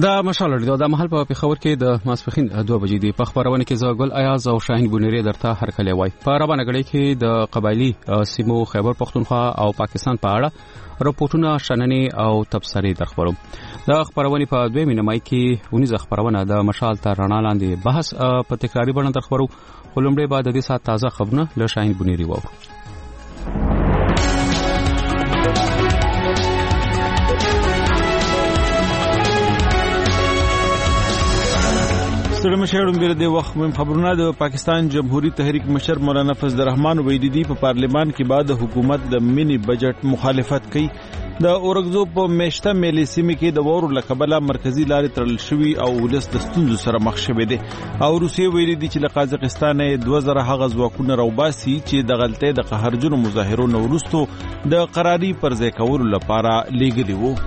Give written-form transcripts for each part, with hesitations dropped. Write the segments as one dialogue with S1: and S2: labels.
S1: دا مشال لري دا محل په خبر کې د ماسپخین 2 بجې دی په خبرونه کې زګل ایاز او شاهین بونری درته هر کله وای په روانه غړي کې د قبایلی سیمو خیبر پختونخوا او پاکستان په اړه راپورټونه شننې او تبصرې درخبرو د خبرونه په 2 مینه مای کې 19 خبرونه د مشال تر رڼا لاندې بحث په تکراری بڼه درخبرو ولومړی بعد د دې سات تازه خبرونه له شاهین بونری وو
S2: ستړي مشهورم ګر د وخت مهم خبرونه د پاکستان جمهوریت تحریک مشر مولانا فضل الرحمن ویدیدی په پارلیمان کې بعد حکومت د مینی بجټ مخالفت کوي د اورګزو په میشته ملي سیمه کې د وورو لقبله مرکزی لارې تړل شوی او ولس د ستونزو سره مخ شوی دی او روسیې ویلي دي چې له قازقستان 2000 هغه ځواکونه راوباسي چې د غلطۍ د قهرجنو مظاهرونو وروسته د قراري پر ځای کولو لپاره لیږلي وو.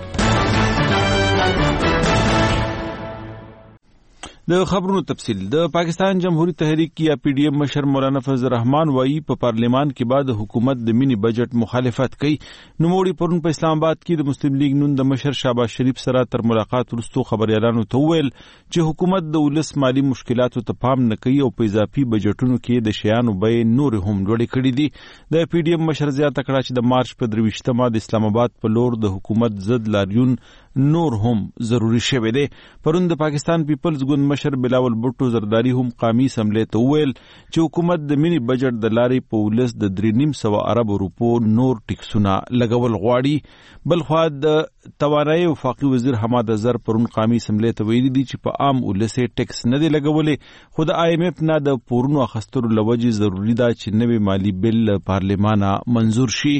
S2: د خبرونو تفصیل د پاکستان جمهوریت تحریک یا پی ډی ایم مشر مولانا فضل الرحمن وایي په پارلیمان کې بعد حکومت د مینی بجټ مخالفت کوي. نوموړي پرون په اسلام آباد کې د مسلم لیگ نون د مشر شهباز شریف سره تر ملاقات وروسته خبريالانو ته وویل چې حکومت د ولس مالی مشکلاتو ته پام نه کوي او په اضافي بجټونو کې د شیانو بیې نور هم لوړې کړې دي. د پی ډی ایم مشر زیاته کړه چې د مارچ په 23مه د اسلام آباد په لور د حکومت ضد لاریون نور هم ضروری شوی دی. پرون د پاکستان پیپلز ګوند مشر بلاول بوټو زرداری هم قومي اسمبلی ته وویل چې حکومت د مینی بجټ د لارې په ولس د 3.5 ارب روپو نور ټیکسونه لګول غواړي. بل خو د توانایي وفاقي وزیر حماد اظهر پرون قومي اسمبلی ته ویلي دي چې په عام ولس ټیکس نه دی لګولې خو د آی ایم ایف نه د پورونو اخیستلو لوجې ضروری ده چې نوی مالی بل پارلمانه منظور شي.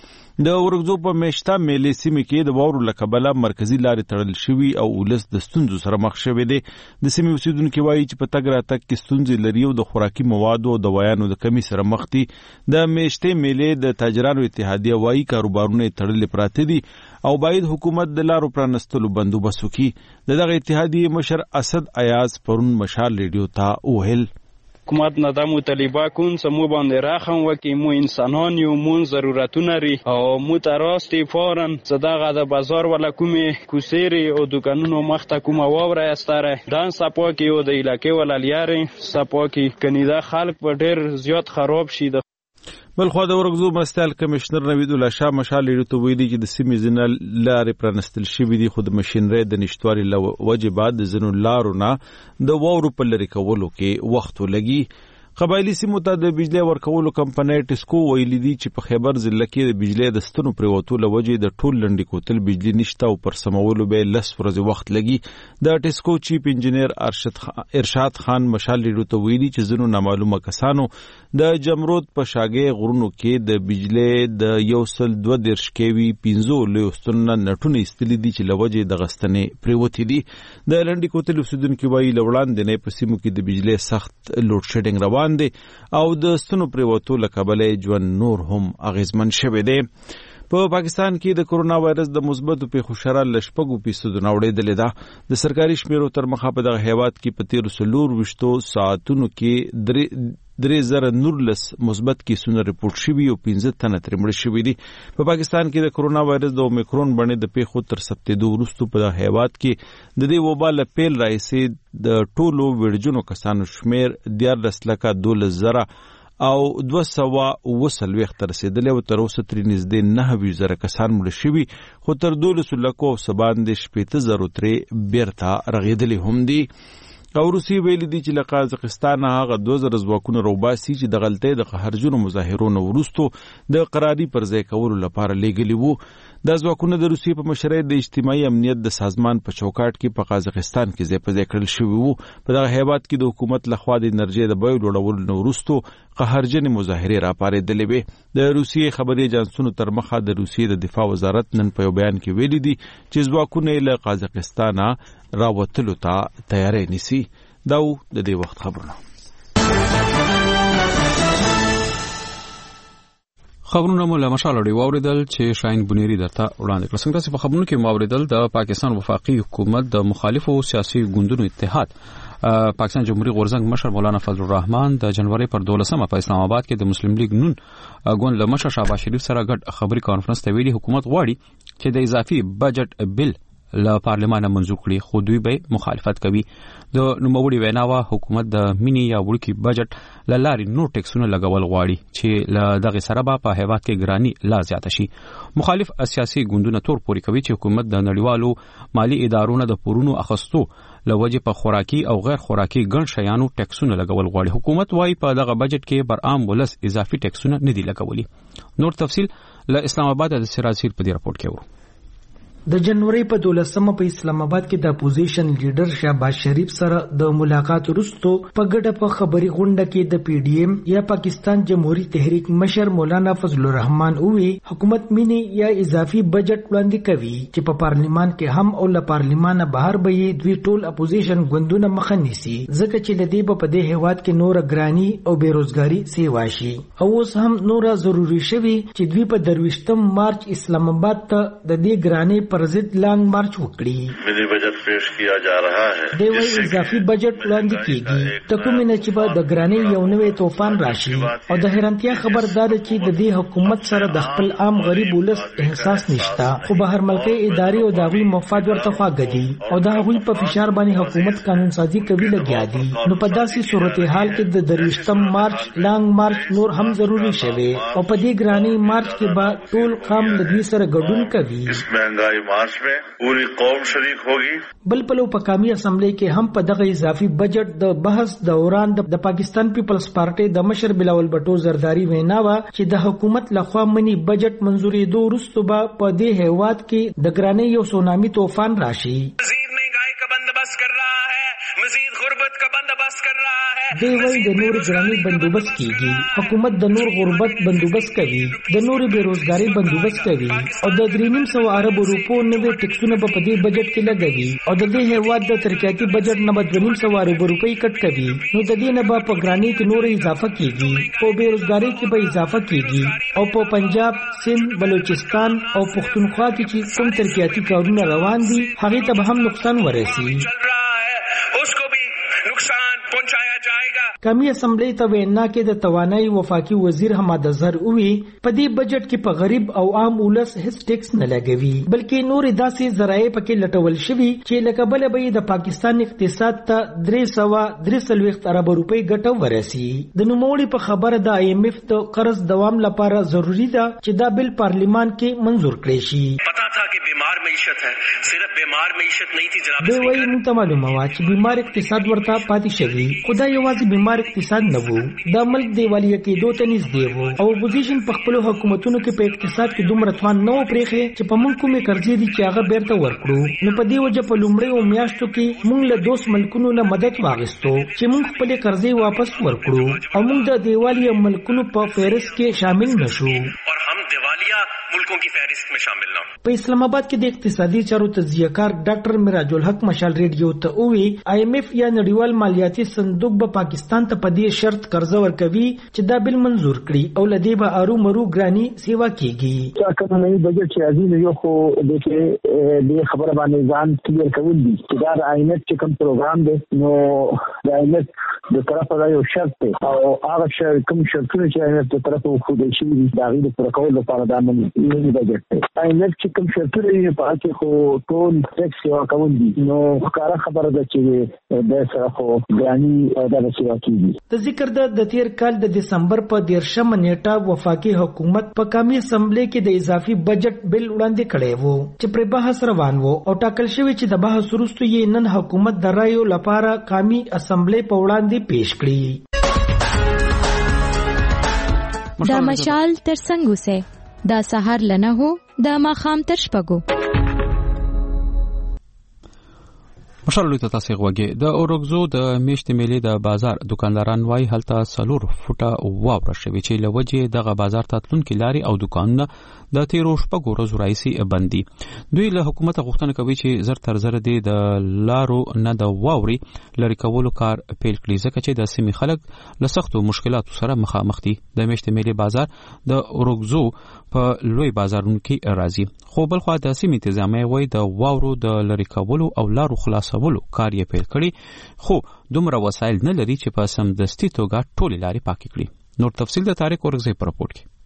S2: د اورګزو په میشته ملي سیمه کې د وورو لقبله مرکزی لارې تړل شوی او ولس د ستونزو سره مخ شوی دی. د سیمې اوسیدونکو وایي چې په تګ راتګ کې ستونزې لري او د خوراکي موادو او دوايانو د کمی سره مخ دي. د میشته ملي د تاجرانو اتحادیه وایي کاروبارونه تړل پراته دي او باید حکومت د لارو پرانستلو بندوبست وکړي. دغه اتحادیه مشر اسد ایاز پرون مشال ریډیو ته وویل
S3: حکومت نه د مطالبه کون سمو باندې راخم وکي مو انسانان یو مون ضرورتونه لري او مو تراستی فورن صدقه د بازار ولا کومه کوسيري او دکانونو مخته کومه ووره استره دان سپو کې او د علاقې ولا لیاري سپو کې کنيدا خلک په ډېر زیات خراب شي.
S2: بل خو د اورګزو مرستیال کمشنر نوید الله شاه مشال لري ویلي چې د سیمې زنه لارې پرانستل شوې دي خو د ماشينري د نشټواري واجبات د زنو لارو نه د وورو په لری کولو کې وخت ولګي. قبایلی سیمو ته د بجلی ورکولو کمپنۍ ټسکو ویلي دي چې په خیبر ضلع کې د بجلی د ستنو پریوتو لوجې د ټول لنډی کوتل بجلی نشته او پر سمولو به 10 ورځې وخت لګي. د ټسکو چیف انجینیر ارشاد خان مشال لري ته ویلي چې زنو نامعلومه کسانو د جمرود په شاګې غرونو کې د بجلی د 1.2 کیوي 15 لوستونه نټونه استلې دي چې لوجې د غستنې پریوتی دي. د لنډی کوتل اوسیدونکو وایي لوړان د نه په سیمو کې د بجلی سخت لوډ شیډینګ روان دي او د ستنو پریوتو لکبلې ژوند نور هم اغیزمن شوه دی. په پاکستان کې د کرونا وایرس د مثبتو پیښو شرح لشپږو فیصد نوړېدلې ده. د سرکاري شمیرو تر مخه په دغه هیواد کې په 13 ساعتونو کې 3019 مثبت کیسونه رپورټ شوي او 15 تنه ترې مړه شوي دي. په پاکستان کې د کرونا وایرس د اومیکرون بڼې د پیښو تر ثبتېدو وروسته په دغه هیواد کې د دې وبا له پیل راهیسې د ټولو ویډجنو کسانو شمیر 14,12,000 او 240 تر رسیدلی او تر اوسه ترې نږدې 9,000 کسان مړه شوي خو تر 12 لکو او 17,000 ترې بیرته رغېدلي هم دي. او روسي ویلي دي چې له قازقستان هغه 2000 ځواکونه راوباسي چې د غلطۍ د قهرجنو مظاهرونو وروسته د قراري پر ځای کولو لپاره لیږلي وو. د ځواکونه د روسي په مشرۍ د اجتماعي امنیت د سازمان په چوکاټ کې په قازقستان کې ځای په ځای کړل شوي وو. په دغه هیواد کې د حکومت لخوا د انرژي د بیو لوړولو نه وروسته قهرجنې مظاهرې راپارېدلې وې. د روسي خبري اژانسونو تر مخه د روسي د دفاع وزارت نن په یو بیان کې ویلي دي چې ځواکونه له قازقستان راوتلو ته تیاری نیسي. دا د دې وخت خبرونه.
S1: خبرونه مو له مشال لري واوریدل چې شاهین بونری درته وړاندې کړل. څنګه چې په خبرونو کې واوریدل د پاکستان وفاقي حکومت د مخالفو سیاسي ګوندونو اتحاد پاکستان جمهوریت غورزنګ مشر مولانا فضل الرحمن د جنوري پر 12مه په اسلام آباد کې د مسلم لیگ نون ګوند له مشر شهباز شریف سره ګډ خبري کانفرنس ته ویلي حکومت غواړي چې د اضافي بجټ بل له پارلمان منزور کړي خو دوی به مخالفت کوي د نوموړي ویناوه حکومت د مینی یا وړکی بجټ لاري نور ټیکسونه لګول غواړي چې له دغه سره په هیواد کې ګرانی لا زیات شي مخالف سیاسي ګوندونه تور پوري کوي چې حکومت د نړیوالو مالی ادارونو د پورونو اخستو لوجه په خوراکي او غیر خوراکي ګڼ شیانو ټیکسونه لګول غواړي حکومت وايي په دغه بجټ کې بر عام ولس اضافي ټیکسونه نه دي لګولي نور تفصيل له اسلام آباد د سراسیر په دې راپورټ کې ورو
S4: د جنوري په 12مه په اسلام آباد کې د اپوزیشن لیډر شهباز شریف سره د ملاقات وروسته په ګډه په خبري غونډه کې د پی ډی ایم یا پاکستان جمهوریت تحریک مشر مولانا فضل الرحمن وی حکومت مینی یا اضافي بجټ وړاندې کوي چې په پارلیمان کې هم او له پارلیمانه بهر به دوی ټول اپوزیشن ګوندونه مخه نیسي ځکه چې لدی په دې هیواد کې نور ګرانی او بیروزګاری سیوا شي او اوس هم نور ضروری شوی چې دوی په 23 مارچ اسلام آباد ته د دې ګرانی پر ضد لانګ مارچ وکړي
S5: ملي بجټ پیش کیا جا رہا ہے
S4: د وی اضافي بجټ وړاندې کیږي ته کومه نه چې د ګرانی یو نوې طوفان راشي او د حیرانتیا خبردار چې د دې حکومت سره د خپل عام غریب ولس احساس نشتا خو بهر ملکي ادارې او داوی مفاد ورته خواګدي او دا غوي په فشار باندې حکومت قانون سازي کوي لګیا دي نو په داسې صورتحال کې د 23 مارچ لانګ مارچ نور هم ضروری شوی او په دې ګرانی مارچ کې به ټول قوم لدی سره ګډون کوي
S5: مهنګای مارچ میں پوری قوم شریک ہوگی
S4: بل پلو په قومي اسمبلی کې هم په دغه اضافي بجټ د بحث دوران د پاکستان پیپلز پارټي د مشر بلاول بټو زرداری ویناوه چې د حکومت لخوا منی بجټ منزوري دوه وروسته به په دې هیواد کې د ګرانی یو سونامي طوفان راشي دی وی د نور ګرانی بندوبست کیږي حکومت د نور غربت بندوبست کوي د نور بیروزګاری بندوبست کوي او د 3.5 ارب روپو نوې ټیکسونه په دې بجټ کې لګوي او د دې هیواد د ترقیاتي بجټ نه 2.5 ارب روپۍ کټ کوي نو د دې نه په ګرانی کې نور اضافه کیږي او بیروزګاری کې به اضافه کیږي او په پنجاب سند بلوچستان او پښتونخوا کې چې کوم ترقیاتي کارونه روان دي هغه ته به هم نقصان ورسي قومي اسمبلی ته وینا کې د توانایي وفاقي وزیر حماد اظهر وی په دې بجټ کې په غریب او عام ولس هیڅ ټیکس نه لګوي بلکې نور داسې ذرایع پکې لټول شوي چې لکه بل به د پاکستان اقتصاد ته 343 ارب روپۍ ګټه ورسي د نوموړي په خبره د آی ایم ایف د قرض دوام لپاره ضروری ده چې دا بل پارلیمان کې منزور کړي شي
S6: پتا تھا کہ بیمار معیشت ہے صرف بیمار معیشت نہیں تھی جناب
S4: دی وی مونږ معلومه وا چې بیمار اقتصاد ورته پاتې شوی خدای یوازې بیمار اقتصاد نه وو د ملک دیوالیه کې دوه تنیز دی وو او اپوزیشن په خپل حکومتونو کې په اقتصاد کې دومره توان نه پرېخه چې په مونږ کومه قرضې دي چې هغه بیرته ورکړو نو په دې وجه په لومړی او میاشتو کې مونږ له 2 ملکونو نه مدد واغستو چې مونږ خپل قرضې واپس ورکړو او مونږ د دیوالیه ملکونو په فهرست کې شامل نشو
S6: اور هم دیوالیه ملکوں کی فہرست میں شامل نہ
S4: په اسلام آباد کې د اقتصادي چارو تجزیه‌کار ډاکټر میراج الحق مشال ریډیو ته وی آی ایم ایف یا نړیوال مالیاتي صندوق به پاکستان ته په دې شرط قرض ورکوي چې دا بل منزور کړي او لدی به ارو مرو ګرانی سیوا کیږي
S7: چې کوم نه بجټ چې عزیز یو خو د دې خبره باندې ځان کلیر کول دي چې دا آی ایم ایف چې کوم پروګرام دی نو د آی ایم ایف د طرفه دا یو شرط دی او هغه کوم شرطونه چې آی ایم ایف د طرفه خو د شي دا غي د پروګرام لپاره دا منی بجټ دی آی ایم ایف چې کوم شرطونه یې په کې خو ټول ټیکس سیوا کول دي نو ښکارا خبره ده چې د سره خو ګرانی دا سیوا کیږي
S4: د ذکر د تیر کال د دسمبر په 13 نیټه وفاقي حکومت په قومي اسمبلی کې د اضافي بجټ بل وړاندې کړی وو چې پر بحث روان وو او ټاکل شوی چې د بحث وروسته یې نن حکومت د رایو لپاره قومي اسمبلی په وړاندې پیش کړی
S8: دا مشال تر څنګه سه دا سحر لنه هو دا ماخام تر شپګو
S1: مشالو ته تاسو غوږی د اورګزو د میشت میلې د بازار دکانداران وای هلته سلور فوټه واوره شوی چې لوجه دغه بازار ته تلونکي لاري او دکانونه د تیرو شپږو ورځو راځي بندي دوی له حکومت غوښتنه کوي چې زر تر زر د لارو نه د واوري لری کولو کار پیل کړي ځکه چې د سیمې خلک له سختو مشکلاتو سره مخامخ دي د میشت میلې بازار د اورګزو په لوی بازارونو کې راځي خو بل خو د سیمې انتظامیه وای د واورو د لری کولو او لارو خلاصولو کار یې پیل کړي خو دومره وسایل نه لري چې په سمدستي توګه ټول لارې پاکې کړي نور تفصیل د تاریخ ورغزي پر راپورټ کې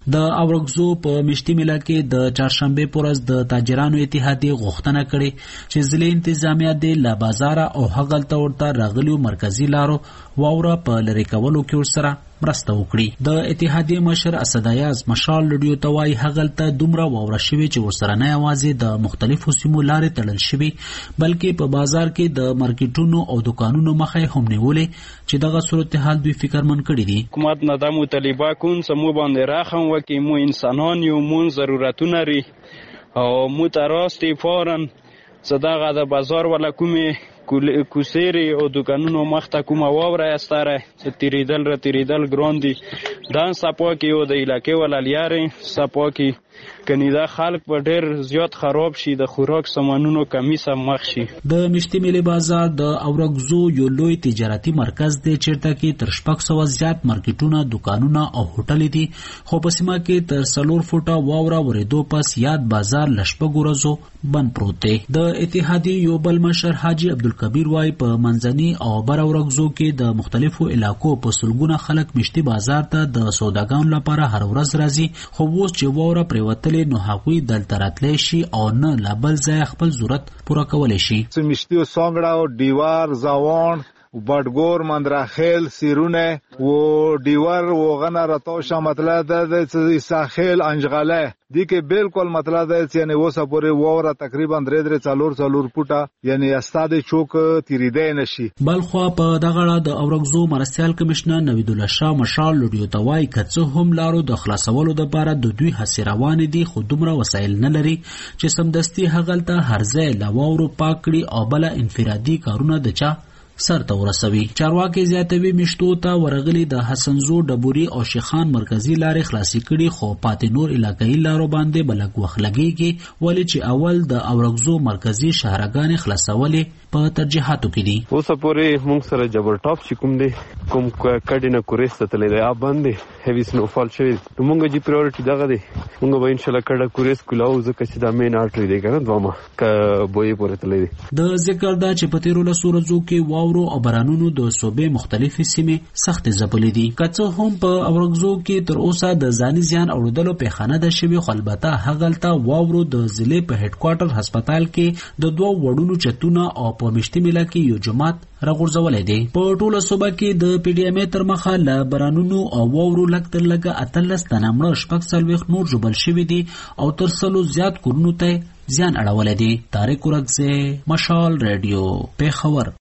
S9: د اورګزو په مشتي ملا کې د چهارشنبه پورز د تاجرانو اتحادیه غوښتنه کړې چې ضلع انتظامیه د لا بازار او هغلته ورته راغلیو مرکزی لارو واوره په لری کولو کې ورسره مرسته وکړي. د اتحادیه مشر اسدایاز مشال لډیو توای هغلته دومره واوره شوی چې ورسره نه یوازې د مختلفو سیمو لارې تړل شوی بلکې په بازار کې د مارکیټونو او دکانونو مخه هم نیولې چې دغه صورتحال دوی فکرمن کړی دي.
S3: حکومت نه د مطالبه کون سمو باندې راخم وکي مو انسانان یو مون ضرورتونه لري او مو تراستی فورن صداغه د بازار ولا کومه کوسيري او دکانونو مخته کومه واوره استاره تیریدل ګراندي دان سپاکي او د علاقې وللیاري سپاکي کنيدا خلک په ډېر زیات خراب شي د خوراک سامانونو کمی سم مخ شي. د
S9: مشتي ملي بازار د اورګزو یو لوی تجارتي مرکز دی چیرته کې تر 600 زیات مارکیټونه دکانونه او هوټل دي خو په سیمه کې تر 4 فوټه واوره ورېدو پس یاد بازار لشپږ ورځو بند پروت دی. د اتحادیه یو بل مشر حاجی عبدالکبیر وای په منځني او بر اورګزو کې د مختلفو علاقو په سلګونه خلک مشتي بازار ته د سوداګانو لپاره هر ورځ راځي خو اوس چې واوره پریوتلې نو هغوی دلته راتلی شي او نه لا بل ځای خپل ضرورت پوره کولی شي.
S10: مشتي او سانګړه او دیوار زاوان بادګور مندراخیل سیرونه و دیوار و غنا راتوشه مطلب د ساحل انجغله دي کې بالکل مطلب ده چې یعنی وسه پورې ووره تقریبا 3 فوټه یعنی استاد چوک تیریدې نشي.
S9: بلخو په دغه اړه د اورګزو مرستيال کمشنر نوید الله شاه مشال لډیو توای کڅه هم لارو د خلاصولو لپاره د دوی هڅې روان دي خو دومره وسایل نه لري چې سمدستي هغلته هرځای لاوورو پاکړي او بل انفرادي کارونه د چا سرته ورسوي. چارواکي زیاتوي مشتو ته ورغلي د حسنزو ډبوري او شیخان مرکزی لارې خلاصي کړي خو پاتې نور علاقايي لارو باندې بلک وخت لګيږي ولې چې اول د اورګزو مرکزی شهرګان خلاصولې په ترجیحاتو کې دي.
S11: اوس پورې موږ سره جبر ټاپ چې کوم دي کوم کډینه کورېسته تللی دی باندې هیوی سنوفال شوی موږ جی پرایورټي دغه دی موږ به ان شاء الله کډه کورېس کولاو ځکه چې دا مین آرټری دی کنه دوامه ک بوې پورې تللی دی.
S9: د ذکر دا چې په تیرو لسورزو کې واورو او بارانونو د صوبې مختلفې سیمې سخت ځپلې دي کڅه هم په اورګزو کې تر اوسه د ځاني زیان اوریدلو په خانه د شوی خو البته هغلته واورو د ضلع په هډ کوارټر هسپتال کې د 2 وډونو چتونه او په مشتي ملا کې یو جماعت راغورځولې دي. په ټوله صوبه کې د پی ډی ام تر مخه ل بارانونو او واورو لکتر لګه اتلس تنامړ شپږ سلويخ نور جبل شوی دي او تر سلو زیات کورونو ته زیان اړولې دي. طارق ورغزه مشال رادیو پیښور.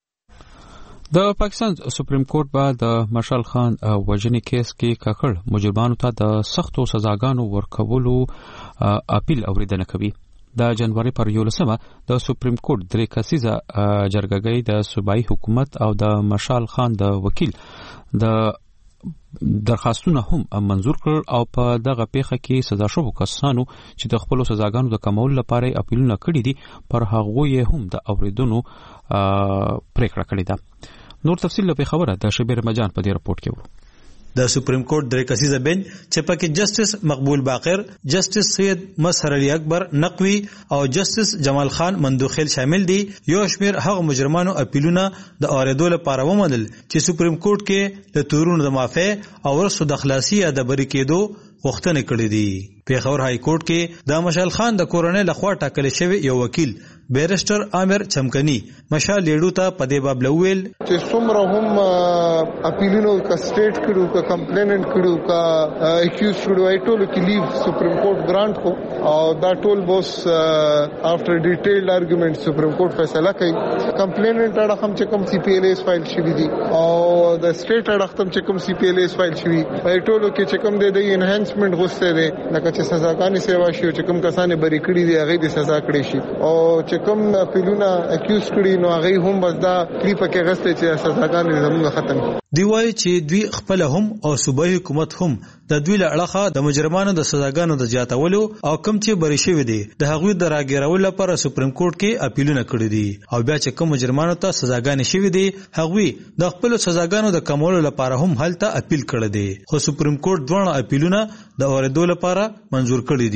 S1: د پاکستان سپریم کورټ به د مشال خان وژنې کیس کې کاکړ مجرمانو ته د سختو سزاګانو ورکولو اپیل اوریدنه کوي. د جنوري پر 11 د سپریم کورټ درې کسیزه جرګګۍ د صوبایي حکومت او د مشال خان د وکیل د درخواستونه هم منزور کړ او په دغه پیښه کې سزا شوو کسانو چې د خپل سزاګانو د کمولو لپاره اپیلونه کړي دي پر هغه هم د اوریدونو پریکړه کړې ده. نور تفصیل له خبره د شبیر مجان په دې رپورت کې ورو.
S12: د سپریم کورټ درې کسیزه بنچ چې پکې جسټس مقبول باقر، جسټس سید مسحر علي اکبر نقوی او جسټس جمال خان مندوخیل شامل دي یو شمیر هغه مجرمانو اپیلونه د اوریدو لپاره ومنل چې سپریم کورټ کې د تورونو د معافی او ورسو د خلاصي یا د بری کېدو غوښتنه کړې دي. پیښور های کورټ کې د مشال خان د کورنۍ لخوا ټاکل شوی یو وکیل بیرسټر عامر چمکنی مشال لیډو ته په دې باب لویل
S13: چې څومره هم اپیلونو کا سټیټ کړو کا کمپلیننټ کړو کا اکیوز کړو ایټولو کې لیو سپریم کورټ ګرانټ کو او دا ټول بوس افټر ډیټیلډ ارګومنټ سپریم کورټ فیصله کوي. کمپلیننټ اړه هم چې کوم سی پی ایل ایس فایل شوی دي او د سټیټ اړه هم چې کوم سی پی ایل ایس فایل شوی ایټولو کې چې کوم د انهانسمنت غوښته دي لکه چې سزاګانې سیوا شي چې کوم کسانه بری کړی دي هغه د سزا کړی شي او چې کوم اپیلونه اکیوز کړي نو هغه هم بس دا کلیپ کې غسته چې سزاګانې زموږ ختم شي.
S12: دی وایي چې دوی خپل هم او صوبایي حکومت هم د دوی له اړخه د مجرمانو د سزاګانو د زیاتولو او کم چې بری شوی دي د هغوی د راګیرولو لپاره سپریم کورټ کې اپیلونه کړي دي او بیا چې کوم مجرمانو ته سزاګانې شوی دي هغوی د خپل سزاګانو د کمولو لپاره هم هلته اپیل کړي دي خو سپریم کورټ دوه اپیلونه د اوریدو لپاره منزور کړي دي.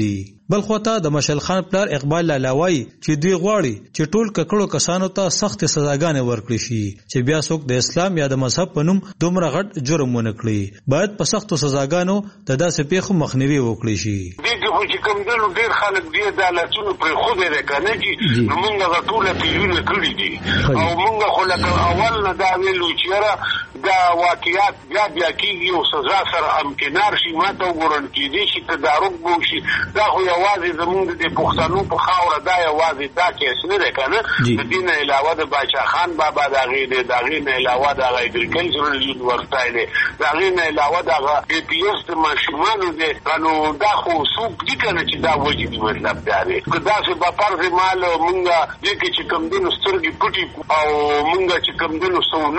S12: بل خواته د مشال خان پلار اقبال لالاوی چې دوی غواړي چې ټول ککړو کسانو ته سخت سزاګانې ورکړي شي چې بیا څوک د اسلام یا د مذهب په نوم دومره غټ جرم ونه کړي. باید په سختو سزاګانو د داسې پیښو مخنیوي وکړي شي.
S14: دغه چې کوم دلو ډیر خلک دی د عدالتونو پر خو دې کنه چې موږ غټوله پیلونه کړی دي او موږ خو لکه اول نه دا ویلو چې دا واقعیت بیا کیږي او سزا سره امکنار شي ماته وګورن کېدی شي تدارک بو شي دا خو یوازې زموږ د پښتنو په خاوره دا یوازې دا کیس نه ده کنه د دین علاوه د باچا خان بابا دا غي نه علاوه دا اګریکلچرل یونیورسيټي دی دا غي نه علاوه دا پی پی ایس د ماشومانو دی نو دا خو څوک دي کنه چې دا وجه دی مطلب دا دی که دا څه په فرض مال مونږه دې کې چې کوم دین سترګې پټي او مونږه چې کوم دین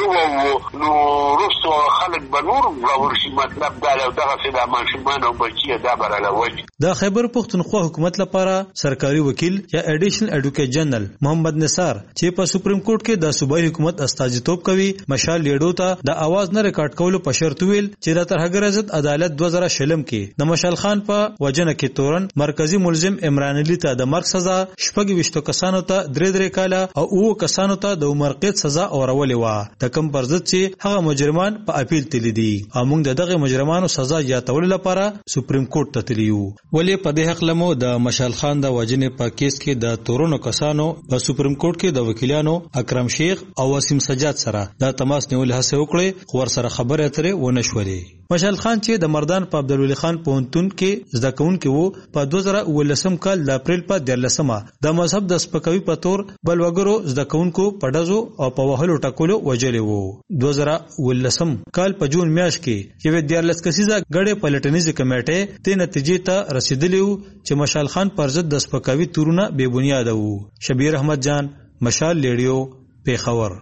S14: سونو نو رسو خلک بنور ورشي مطلب دا دغه څه د ماشومانو بچي دا براله وجه.
S12: د خیبر پختونخوا حکومت لپاره سرکاري وکیل یا ایډیشنل ایډوکیټ جنرال محمد نثار چې په سپریم کورټ کې د صوبایي حکومت استازیتوب کوي مشال لیډو ته د आवाज نه ریکارډ کولو په شرط ویل چې د ترهګر عزت عدالت 2000 کې د مشال خان په وجنه کې تورن مرکزی ملزم عمران علي ته د مرګ سزا 26 کسانو ته 3 کاله او 9 کسانو ته د عمر قید سزا اورولې و د کم پر ضد چې هغه مجرمان په اپیل تللی دي. موږ دغه مجرمانو سزا یاتول لپاره سپریم کورټ ته تللیو. ولې په دې حق لمو د مشال خان د وجنه په کیس کې د تورونو کسانو په سپریم کورټ کې د وکیلانو اکرم شیخ او وسیم سجاد سره د تماس نیول هڅه وکړي خو ور سره خبره اترې ونه شولې. مشال خان چې د مردان په عبدالولي خان پوهنتون کې زده کوونکی وو په 2019 کال د اپریل په 14مه د مذهب د سپکوي په تور بل وګړو زده کوونکو په ډزو او په وهلو ټکولو وجلې وو. 2019 کال په جون میاشت کې یو 14 کسیزه غړې پلټنیزه کمیټه ته نتیجې ته رسیدلی وو چې مشال خان پر ضد د سپکوي تورونه بے بنیاد وو. شبیر احمد جان مشال لیډیو پیښور.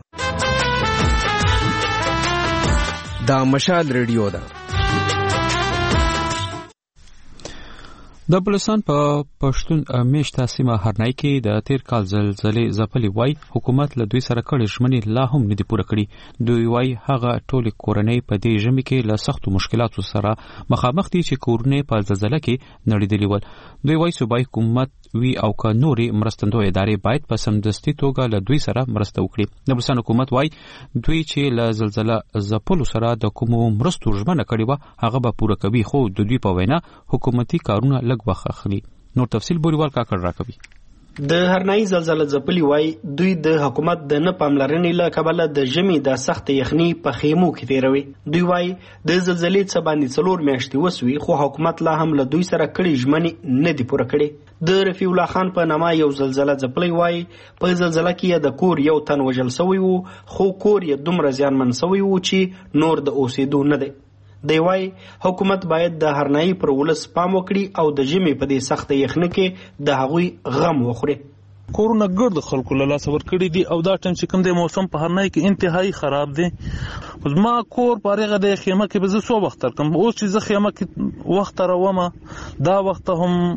S15: دا مشال ریډیو ده.
S1: د بلوچستان په پښتون میشته سیمه هرنای کې د تیر کال زلزلې ځپلې وای حکومت له دوی سره کړي ژمنې لا هم نه دي پوره کړي. دوی وای هغه ټول کورنۍ په دې ژمي کې له سختو مشکلاتو سره مخامخ دي چې کورنۍ په زلزلې کې نړیدلې ول. دوی وای صوبایي حکومت وی او که نورې مرستندو ادارې باید په سمدستي توګه له دوی سره مرسته وکړي. د بلوچستان حکومت وای دوی چې له زلزلې ځپلو سره د کومو مرستو ژمنه کړې و هغه به پوره کوي خو د دوی په وینا حکومتي کارونه لږ وخت اخلي. نور تفصیل بوریوال کاکړ راکوي.
S16: د هرنای زلزلې ځپلې وای دوی د حکومت د نه پاملرنې له کبله د ژمي د سخت یخني په خیمو کې تیروي. دوی وای د زلزلې څخه باندې 4 میاشتې وسوي خو حکومت لا هم له دوی سره کړي ژمنې نه دي پوره کړي. د رفیع الله خان په نامه یو زلزلې ځپلې وای په زلزلې کې د کور یو تن وژل شوی وو خو کور یې دومره زیانمن شوی وو چې نور د اوسېدو نه دی. دی وای حکومت باید د هرنای پر ولس پام وکړي او د ژمي په دې سخت یخني کې د هغوی غم وخوري.
S17: کورونه ګرد خلکو له لاس ورکړي دي او دا ټیم چې کوم د موسم په هرنای کې انتهایی خراب دی. ما کور پارغه د خیمه کې به زه سو وخت ترکم اوس چې زه خیمه کې وخت راومه دا وخت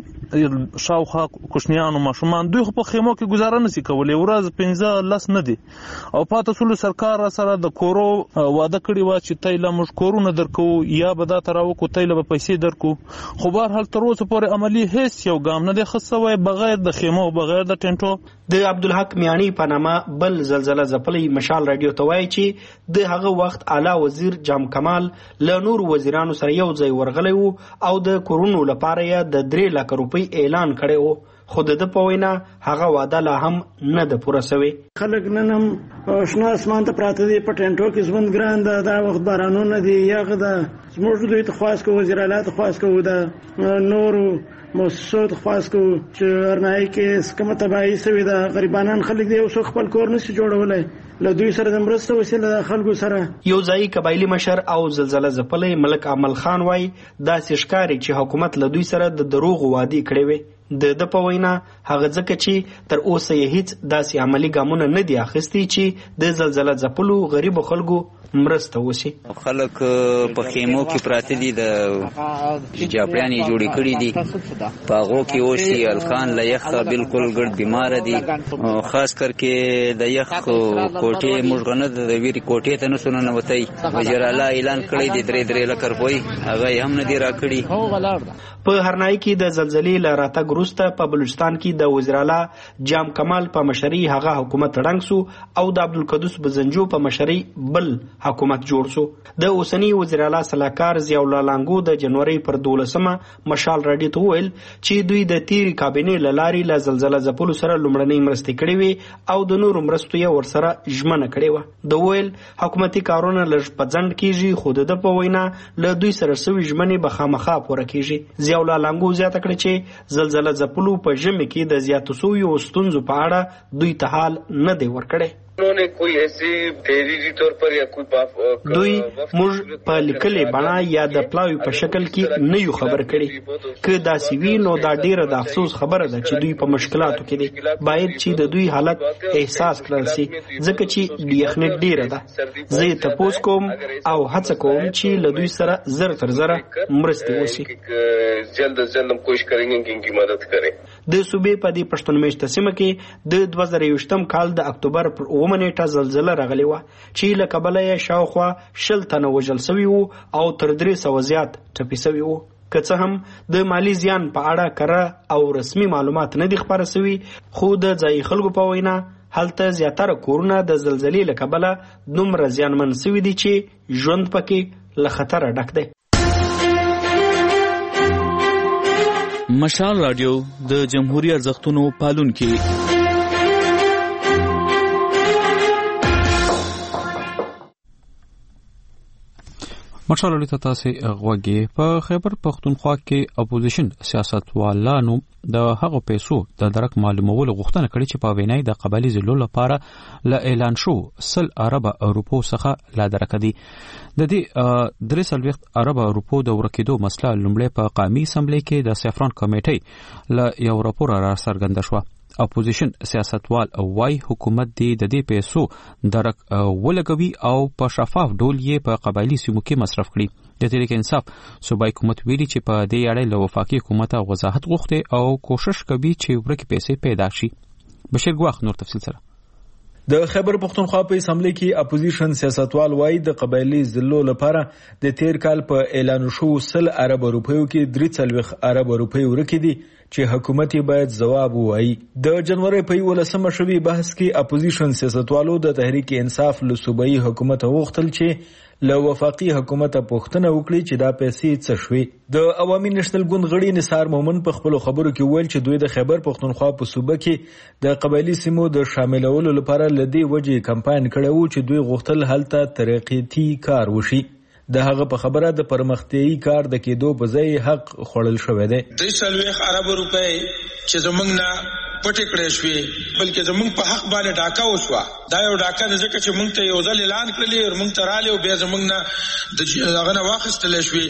S17: هم شاوخوا کوشنیانو ماشومان دوی په خیمو کې گزاره نشي کولای ورځ 15 نه دي او پاته سولو سرکار سره د کورو وعده کړی و چې تایله موږ کورونه درکو یا به دا تراو کو تایله به پیسې درکو خو بهر حال تر اوسه پورې عملی هیڅ یو ګام نه دی خصوي بغیر د خیمو بغیر د ټینټو.
S16: د عبدالحق میانی په نامه بل زلزلې ځپلې مشال رادیو ته وایي چې د هغه وخت اعلی وزیر جام کمال له نور وزیرانو سره یو ځای ورغلی وو او د کورونو لپاره یې د 3 لک روپۍ اعلان کړی وو خو د په وینا هغه وعده لا هم نه ده پوره شوې.
S18: خلک نن هم شنه اسمان ته پراته دي په ټینټو کې ژوند ګران ده دا وخت بارانونه دي یغه ده زموږ دوی ته خواست کوو وزیر اعلی ته خواست کوو د نورو مؤسسو ته خواست کوو چې هرنای کې کومه تباهي شوې ده غریبانان خلک دی اوس خپل کور نشي جوړولی له دوی سره د مرسته وسیله خلکو سره.
S16: یو ځای قبایلی مشر او زلزلې ځپلې ملک عمل خان وای داسې ښکاري چې حکومت له دوی سره د دروغ وعده کړې وي. د په وینا هغه ځکه چې تر اوسه یې هیڅ داسې عملی ګامونه نه دي اخیستي چې د زلزلې ځپلو غریب خلکو مرسته وسی.
S19: خلک په خیمو کې پراته دي، د جاپړیانې جوړې کړې دي، په هغو کې اوسي الکان له یخه بالکل ګډ بیمار دي. خاص کر کې د یخ کوټې موږ غنه د ویری کوټې ته نسو ننوتی. وزیر اعلی اعلان کړی دی 3 لک روپۍ، هغه هم نه دی راکړي.
S16: په هرنای کې د زلزلې له راتګ وروسته په بلوچستان کې د وزیر اعلی جام کمال په مشرۍ هغه حکومت ړنګ سو او د عبدالقدوس بزنجو په مشرۍ بل حکومت جوړ سو. د اوسنی وزیر اعلی صلاحکار ضیاء الله لانګو د جنوري پر 12مه مشال راډیو ته وویل چې دوی د تیری کابینې له لارې له زلزلې ځپلو سره لومړنۍ مرستې کړې وي او د نورو مرستو یې ورسره ژمنه کړې وه. د ویل حکومتي کارونه لږ په ځنډ کیږي، خو د په وینا له دوی سره سوي ژمنې به خامخا پوره کیږي. ضیاء الله لانګو زیاته کړې چې زلزلې ځپلو په ژمي کې د زیاتو سویو ستونزو په اړه دوی ته حال نه دی ورکړی. دوی موږ په لیکلې بڼه یا د پلاوي په شکل کې نه یو خبر کړي. که داسې وي نو دا ډیره د افسوس خبره ده چې دوی په مشکلاتو کې دي. باید چې د دوی حالت احساس کړل شي ځکه چې یخنۍ ډیره ده. زه یې تپوس کوم او هڅه کوم چې له دوی سره زر تر زره مرستې وشي. د صوبې په دې پښتون میشته سیمه کې د 2020 کال د اکتوبر پر نیټه زلزله راغلی وه چې له کبله یې شاوخوا 20 تنه وژل سوي وو او تر 300 زیات ټپي سوي وو. که څه هم د مالی زیان په اړه کره او رسمي معلومات نه دي خپاره سوي، خو د ځایي خلکو په وینا هلته زیاتره کورونه د زلزلې له کبله دومره زیانمن سوي دي چې ژوند پکې له خطره ډک دی.
S20: مشال رادیو د جمهوریت ارزښتونو پالونکي.
S1: مشال رادیو ته تاسو غوږی. په خیبر پختونخوا کې اپوزیشن سیاستوالانو د هغو پیسو د درک معلومولو غوښتنه کړې چې په وینای د قبایلی ضلعو لپاره ل اعلان شو 100 ارب روپو څخه لا درک دي. د دې 3 ارب روپو د ورکېدو مسله لومړی په قومي اسمبلی کې د سیفران کمیټې ل یو راپور را څرګند شو. اپوزیشن سیاستوال وايي حکومت د دې پیسو درک ولګوي او په شفاف ډول یې په قبایلی سیمو کې مصرف کړي. د تحریک انصاف صوبایي حکومت ویلي چې په دې اړه له وفاقي حکومت وضاحت غوښتي او کوشش کوي چې ورکې پیسې پیدا شي. بشیر ګواخ نور تفصیل سره.
S2: د خیبر پختونخوا په اسمبلی کې اپوزیشن سیاستوال وايي د قبایلی ضلعو لپاره د تیر کال په اعلان شو 100 ارب روپیو کې 3 ارب روپی ورکې دي چې حکومت باید جواب وایي. د جنوري په 11مه شوی بحث کې اپوزیشن سیاستوالو د تحریک انصاف له صوبایي حکومت غوښتل چې له وفاقي حکومت پوښتنه وکړي چې دا پیسې څه شوي. د عوامي نېشنل ګوند غړي نثار مومن په خپل خبرو کې ویل چې دوی د خیبر پختونخوا په صوبه کې د قبایلی سیمو د شاملولو لپاره لدی وجه کمپاین کړی و چې دوی غوښتل هلته ترقیتی کار وشي. د هغه په خبره د پرمختیايي کار د کېدو په ځای حق خوړل شوی دی.
S21: 3 ارب روپۍ چې زمونږ نه پټ کړې شوې بلکې زمونږ په حق باندې ډاکا وشوه. دا یو ډاکا د ځکه چې مونږ ته یو ځل اعلان کړلی او مونږ ته رالی او بیا زمونږ نه د هغه نه واخیستل شوې.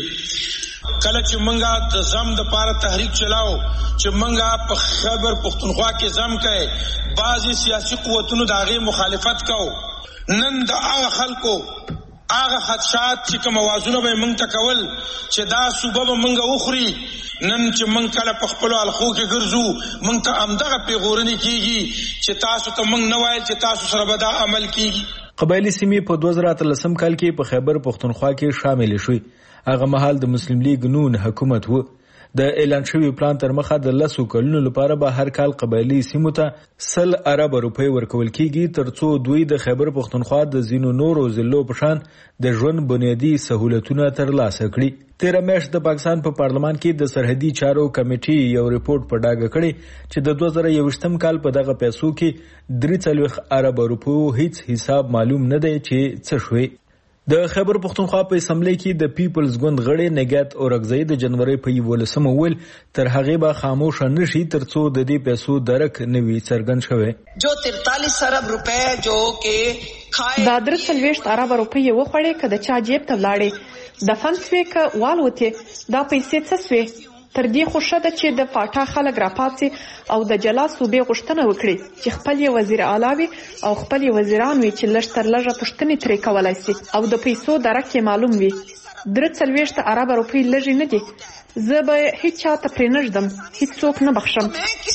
S21: کله چې مونږه د زم د پاره تحریک چلاو چې مونږه په خیبر پختونخوا کې زم کوي، بعضی سیاسي قوتونو د هغې مخالفت کوو. نن د هغه خلکو هغه خدشات چې کوم اوازونه به مونږ ته کول چې دا صوبه به مونږ وخوري، نن چې مونږ کله په خپلو الخو کې ګرځو مونږ ته همدغه پیغورنې کېږي چې تاسو ته مونږ نه وایل چې تاسو سره به دا عمل کېږي.
S2: قبایلی سیمې په 2013 کال کې په خیبر پختونخوا کې شامل شوې. هغه مهال د مسلم لیگ نون حکومت و. د اعلان شوی پلان تر مخه د 10 کلونو لپاره به هر کال قبایلی سیمو ته 100 ارب روپۍ ورکول کیږي ترڅو دوی د خیبر پختونخوا د زینو نورو ضلعو په شان د ژوند بنیادی سہولتونه ترلاسه کړي. 13 میاشت د پاکستان په پارلمان کې د سرحدي چارو کمیټې یو ریپورت په ډاګه کړی چې د 2021 کال په دغه پیسو کې 3 ارب روپیو هیڅ حساب معلوم نه دی چې څه شوی. د خیبر پختونخوا په اسمبلی کې د پیپلز ګوند غړي نگات اورګزی د جنوري په 11مه ویل تر هغه به خاموش نشي ترڅو د دې پیسو درک نوي څرګند شوی.
S22: جو 43 ارب روپے جو کې
S23: دا 3 ارب روپے وخوړې کده چا جیب ته لاړې د فنسوي ک والوته دا پیسې څه سوي تر دې خوشاله ده چې د فاټا خلک راپاتې او د جلا صوبې غوښتنه وکړي چې خپل وزیر اعلی وي او خپل وزیران وي چې لږ تر لږه پوښتنې ترې کولای شي او د پیسو درک معلوم وي. 43 ارب روپۍ لږ نه دي. زه به هیڅ چاته پرې نه ږدم، هیڅوک نه بخښم.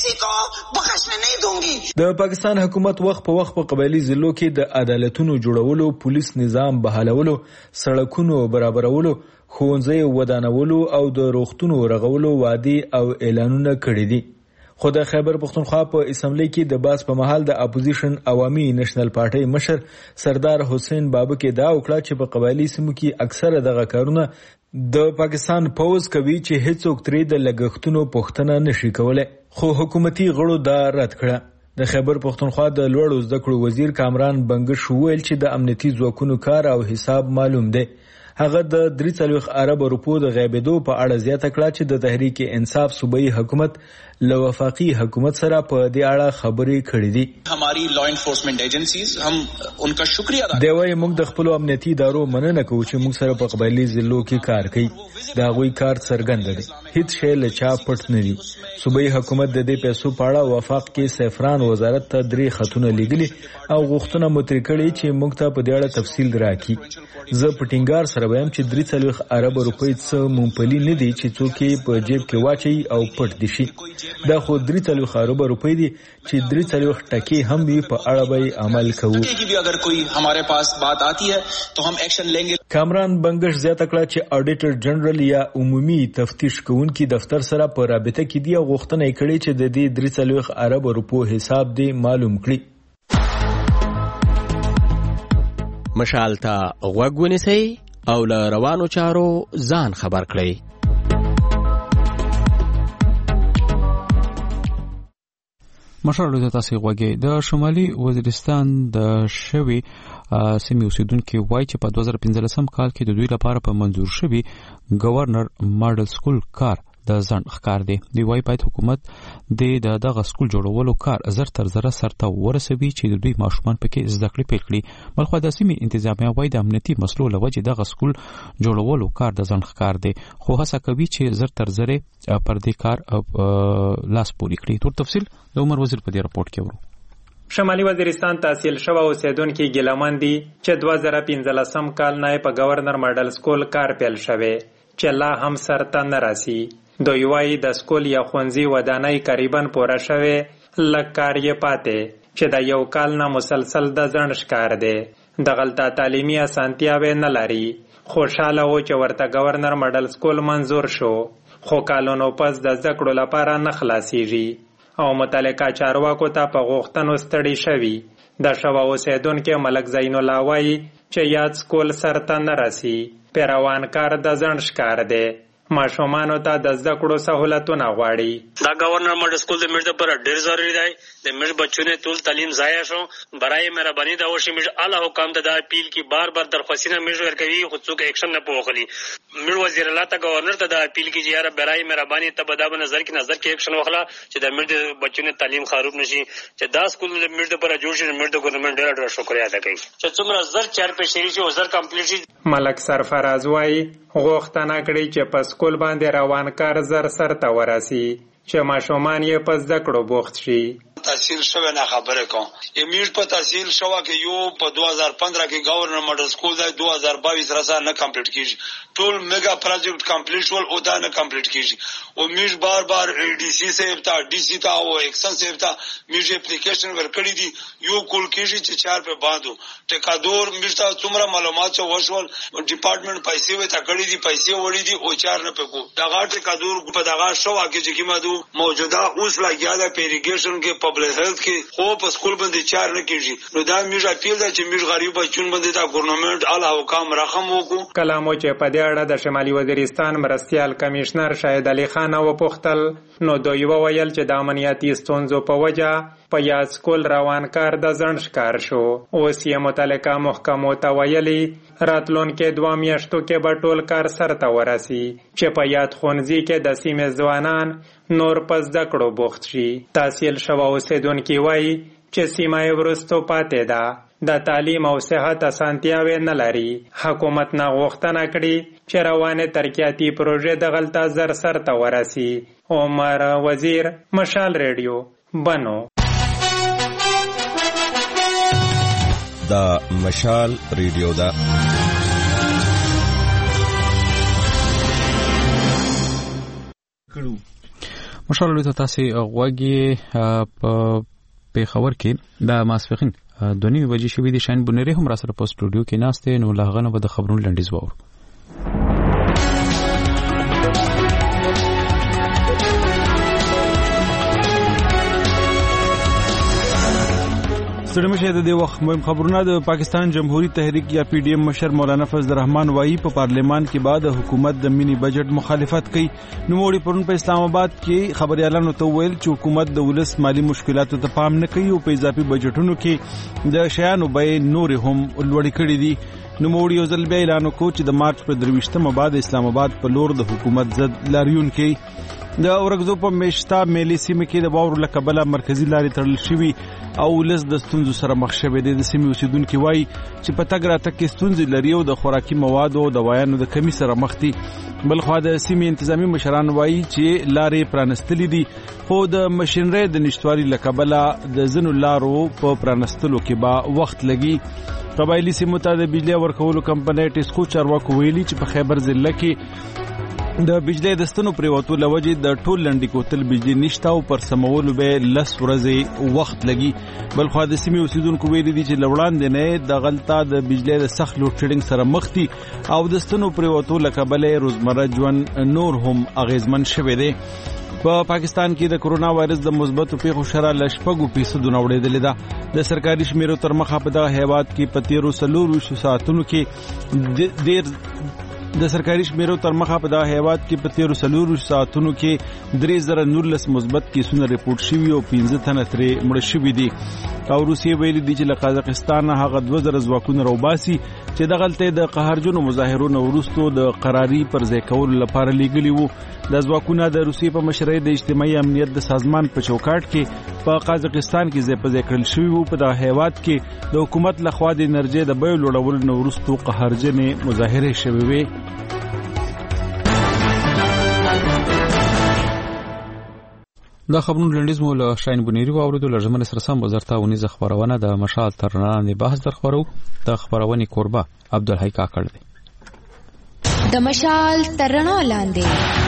S5: د پاکستان حکومت وخت په وخت په قبایلی ضلعو کې د عدالتونو جوړولو، پولیس نظام بحالولو، سړکونو برابرولو، ښوونځیو ودانولو او د روغتونو رغولو وعدې او اعلانونه کړي دي. خو د خیبر پختونخوا په اسمبلی کې د باس په محل د اپوزیشن عوامي نېشنل پارټي مشر سردار حسین بابک دا وکړه چې په قبایلی سیمو کې اکثره دغه کارونه د پاکستان پوز کوي چې هیڅوک ترې د لګښتونو پوښتنه نشي کولای. خو حکومتي غړو دا رد کړه. د خیبر پختونخوا د لوړو زده کړو وزیر کامران بنگش وویل چې د امنیتي ځواکونو کار او حساب معلوم دی. هغه د 43 ارب روپو د غیبېدو په اړه زیاته کړه چې د تحریک انصاف صوبایي حکومت له وفاقي حکومت سره په دې اړه خبرې کړې دي.
S6: हमारी law enforcement agencies हम उनका शुक्रिया अदा
S5: دی وايي موږ د خپل امنیتي ادارو مننه کوو چې موږ سره په قبایلی ضلعو کې کار کوي. دا غوي کار څرګند دی، هیڅ شی له چا پټ نه دي. صوبایي حکومت د دې پیسو په اړه وفاق کې سفران وزارت ته 3 خطونه لیږلي او غوښتنه متری کړې چې موږ ته په دې اړه تفصیل راکړي. زه په ټینګار سره وایم چې 43 ارب روپۍ څه مونپلي نه دي چې څوک یې په جیب کې واچي او پټ دي شي. دا خو 43 ارب روپۍ دي چې 43 ټکي هم وي، په اړه به عمل کوو.
S6: اگر کوئی हमारे पास बात आती है तो हम एक्शन लेंगे.
S5: کامران بنگش زیاته کړه چې اډیټر جنرال یا عمومي تفتیش کوونکي دفتر سره په رابطه کې دی او غوښتنه یې کړې چې د دې 43 ارب روپو حساب دی معلوم کړي.
S15: مشال ته غوږ ونیسئ او له روانو چارو ځان خبر کړئ.
S1: مشال د تاسو غوږی د شمالي وزیرستان د شوی سیمې اوسیدونکو وایي چې په 2015 کال کې د دوی لپاره په منظور شوی گورنر ماډل سکول کار د ځان ښکار دی. دی وایي باید حکومت د دغه سکول جوړولو کار زر تر زره سرته ورسوي چې د دوی ماشومان پکې زده کړې پیل کړي. بلخو د سیمې انتظامیه وایي د امنیتي مسلو له وجې دغه سکول جوړولو کار د ځان ښکار دی، خو هڅه کوي چې زر تر زره پر دې کار لاس پوري کړي. تور تفصیل د عمر وزیر په دې راپورټ کې ورو.
S7: شمالي وزیرستان تحصیل شوی اوسیدونکي ګیلمن دي چې 2015 کال نه په گورنر ماډل سکول کار پیل شوی چې لا هم سرته نه راسي. دوی وایي د سکول یا ښوونځي ودانۍ قریبا پوره شوی، لږ کار یې پاتې چې د یو کال نه مسلسل د ځنډ ښکار دی. دغلته تعلیمي اسانتیاوې نه لري. خوشحاله و چې ورته گورنر ماډل سکول منظور شو، خو کالونو پس د زده کړو لپاره نه خلاصیږي او متعلقه چارواکو ته په غوښتنو ستړي شوي. د شوه اوسیدونکي ملک زین الله وایي چې یاد سکول سرته نه رسي، پیروان کار د ځنډ ښکار دی. ماشومانو ته د زده کړو سہولتونه غواړي.
S24: دا گورنر ماډل سکول د میرد پر ډیر ضروری دی. د میرد بچو نے ټول تعلیم ضایع شو. برای مهرباني دا وشي میرد اعلی حکام ته د اپیل کی بار بار درخواستونه میرد ورکوي، خو څوک اکشن نه پوخلی. میرد وزیر الله ته گورنر ته د اپیل کی یاره برای مهرباني ته بدا به نظر کې اکشن واخلا چې د میرد بچو نے تعلیم خراب نشي، چې دا سکول د میرد پر جوړ شي. میرد ګورنمنت ډیر شکریہ ادا کوي چې څومره زر چار په شری شي او زر کمپلیټ شي.
S7: ملک سرفراز وایي غوښتنه کړې چې په سکول باندې روان کار زر سرته ورسي چې ماشومان یې په زده کړو بوخت شي.
S21: تحصیل شوه نه خبره کوم. یمیش په تحصیل شوه کې یو په 2015 کې گورنر ماډل سکول د 2022 رسا نه کمپلیټ کیږي. ټول میگا پروجیکټ کمپلیټ ول او دا نه کمپلیټ کیږي. او میش بار بار ډي سي صاحب ته ډي سي ته او ایکسن صاحب ته میش اپلیکیشن ورکړی دي. یو کول کیږي چې 4 په باندې ټیکادور میش ته څومره معلومات چې وشول ډپارټمنټ پیسې وته کړی دي، پیسې وړي دي او 4 نه پکو. دا ټیکادور په دغه شوه کې چې کیمادو موجوده اوس لاګیا د پیریګیشن کې پبلک هیلث کې خو په سکول باندې 4 نه کیږي. نو دا میش اپیل ده چې میش غریب بچون باندې دا ګورنمنت اعلی حکام رقم وکړو.
S7: کلامو چې په دې اړه د شمالي وزیرستان مرستيال کمشنر شاهد علي خان وپوښتل، نو دوی وویل چې د امنیتي ستونزو په وجه په یاد سکول روان کار د ځنډ ښکار شو. اوس یې متعلقه محکمو ته ویلي راتلونکي 2 میاشتو کې به ټول کار سرته ورسي چې په یاد ښوونځي کې د سیمې ځوانان نور په زده کړو بوخت شي. تحصیل شوه اوسیدونکي وایي چې سیمه یې وروستو پاتې ده، د تعلیم او صحت اسانتیاوې نه لري. حکومت نه غوښتنه کړې چې روانې ترقیاتي پروژې دغلته زر سرته ورسي. عمر وزیر، مشال ریډیو، بنو.
S3: دا مشال ریډیو دا
S1: مشال ریډیو ته تاسو غوږی په پیښور کې د ماسپخین 2:30 بجې شوې د شاهین بنيري هم را سره په سټوډیو کې ناشته نو لغنه به د خبرونو لنډیز وورو.
S2: ستړي مشه د وخت مهم خبرونه. د پاکستان جمهوریت تحریک یا پی ډی ایم مشر مولانا فضل الرحمن وایي په پارلیمان کې بعد حکومت د مینی بجټ مخالفت کوي. نوموړي پرون په اسلام آباد کې خبريالانو ته ویل چې حکومت د ولس مالی مشکلاتو ته پام نه کوي او په اضافي بجټونو کې د شیانو بیې نور هم لوړې کړې دي. نوموړي یو ځل بیا اعلان وکړ چې د مارچ په 23 بعد اسلام آباد په لور د حکومت ضد لاریون کوي. د اورګزو په مشتا ملي سیمه کې د باور لکبله مرکزی لارې تړل شوی او ولس د ستونزو سره مخ شوی دی. د سیمې اوسیدونکو وایي چې په تګ راتګ کې ستونزې لري او د خوراکي موادو او دوايانو د کمی سره مخ دي. بلخو د سیمې انتظامی مشران وایي چې لارې پرانستلې دي خو د ماشينري د نشټواري لکبله د زنو لارو په پرانستلو کې به وخت لګي. قبایلی سیمو ته د بجلی ورکولو کمپنۍ ټیسکو چارواکو ویلي چې په خیبر ضلع کې د بجلی د ستنو پریوتو لوجې د ټول لنډی کوتل بجلی نشته او پر سمولو به 10 ورځې وخت لګي. بلخو د سیمې اوسیدونکو ویلي دي چې لوړاندې نه د غلطه د بجلی د سخت لوډ شیډینګ سره مخ دي او د ستنو پریوتو لکبله روزمره ژوند نور هم اغیزمن شوی دی. په پاکستان کې د کرونا وایرس د مثبتو پیښو شرح ل 4% وړاندې ده. د سرکاري شمیرو تر مخه په دغه هیواد کې په 13 ساعتونو کې د سرکاري شمیرو تر مخه په دغه هیواد کې په 13 ساعتونو کې 3019 مثبت کیسونه ریپورت شوي او 15 تنه ترې مړه شوي دي. او روسیې ویلي دي چې له قازقستان هغه 2000 ځواکونه راوباسي چې دغلته د قهرجنو مظاهرونو وروسته د قراري پر ځای کولو لپاره لیږلي وو. د ځواکونه د روسیې په مشرۍ د اجتماعي امنیت د سازمان په چوکاټ کې په قازقستان کې ځای په ځای کړل شوي وو. په دغه هیواد کې د حکومت لخوا د انرژي د بیو لوړولو وروسته قهرجنې مظاهرې شوي وي.
S1: دا خبرونه لنډیز مو له شاهین بنيري واوریدو. لږمن سره سم وزارت ونیزه خبرونه د مشال ترنان بحث در خبرو د خبرونې قربا عبدالحی کاکړ دی.
S4: د مشال ترنا لاندې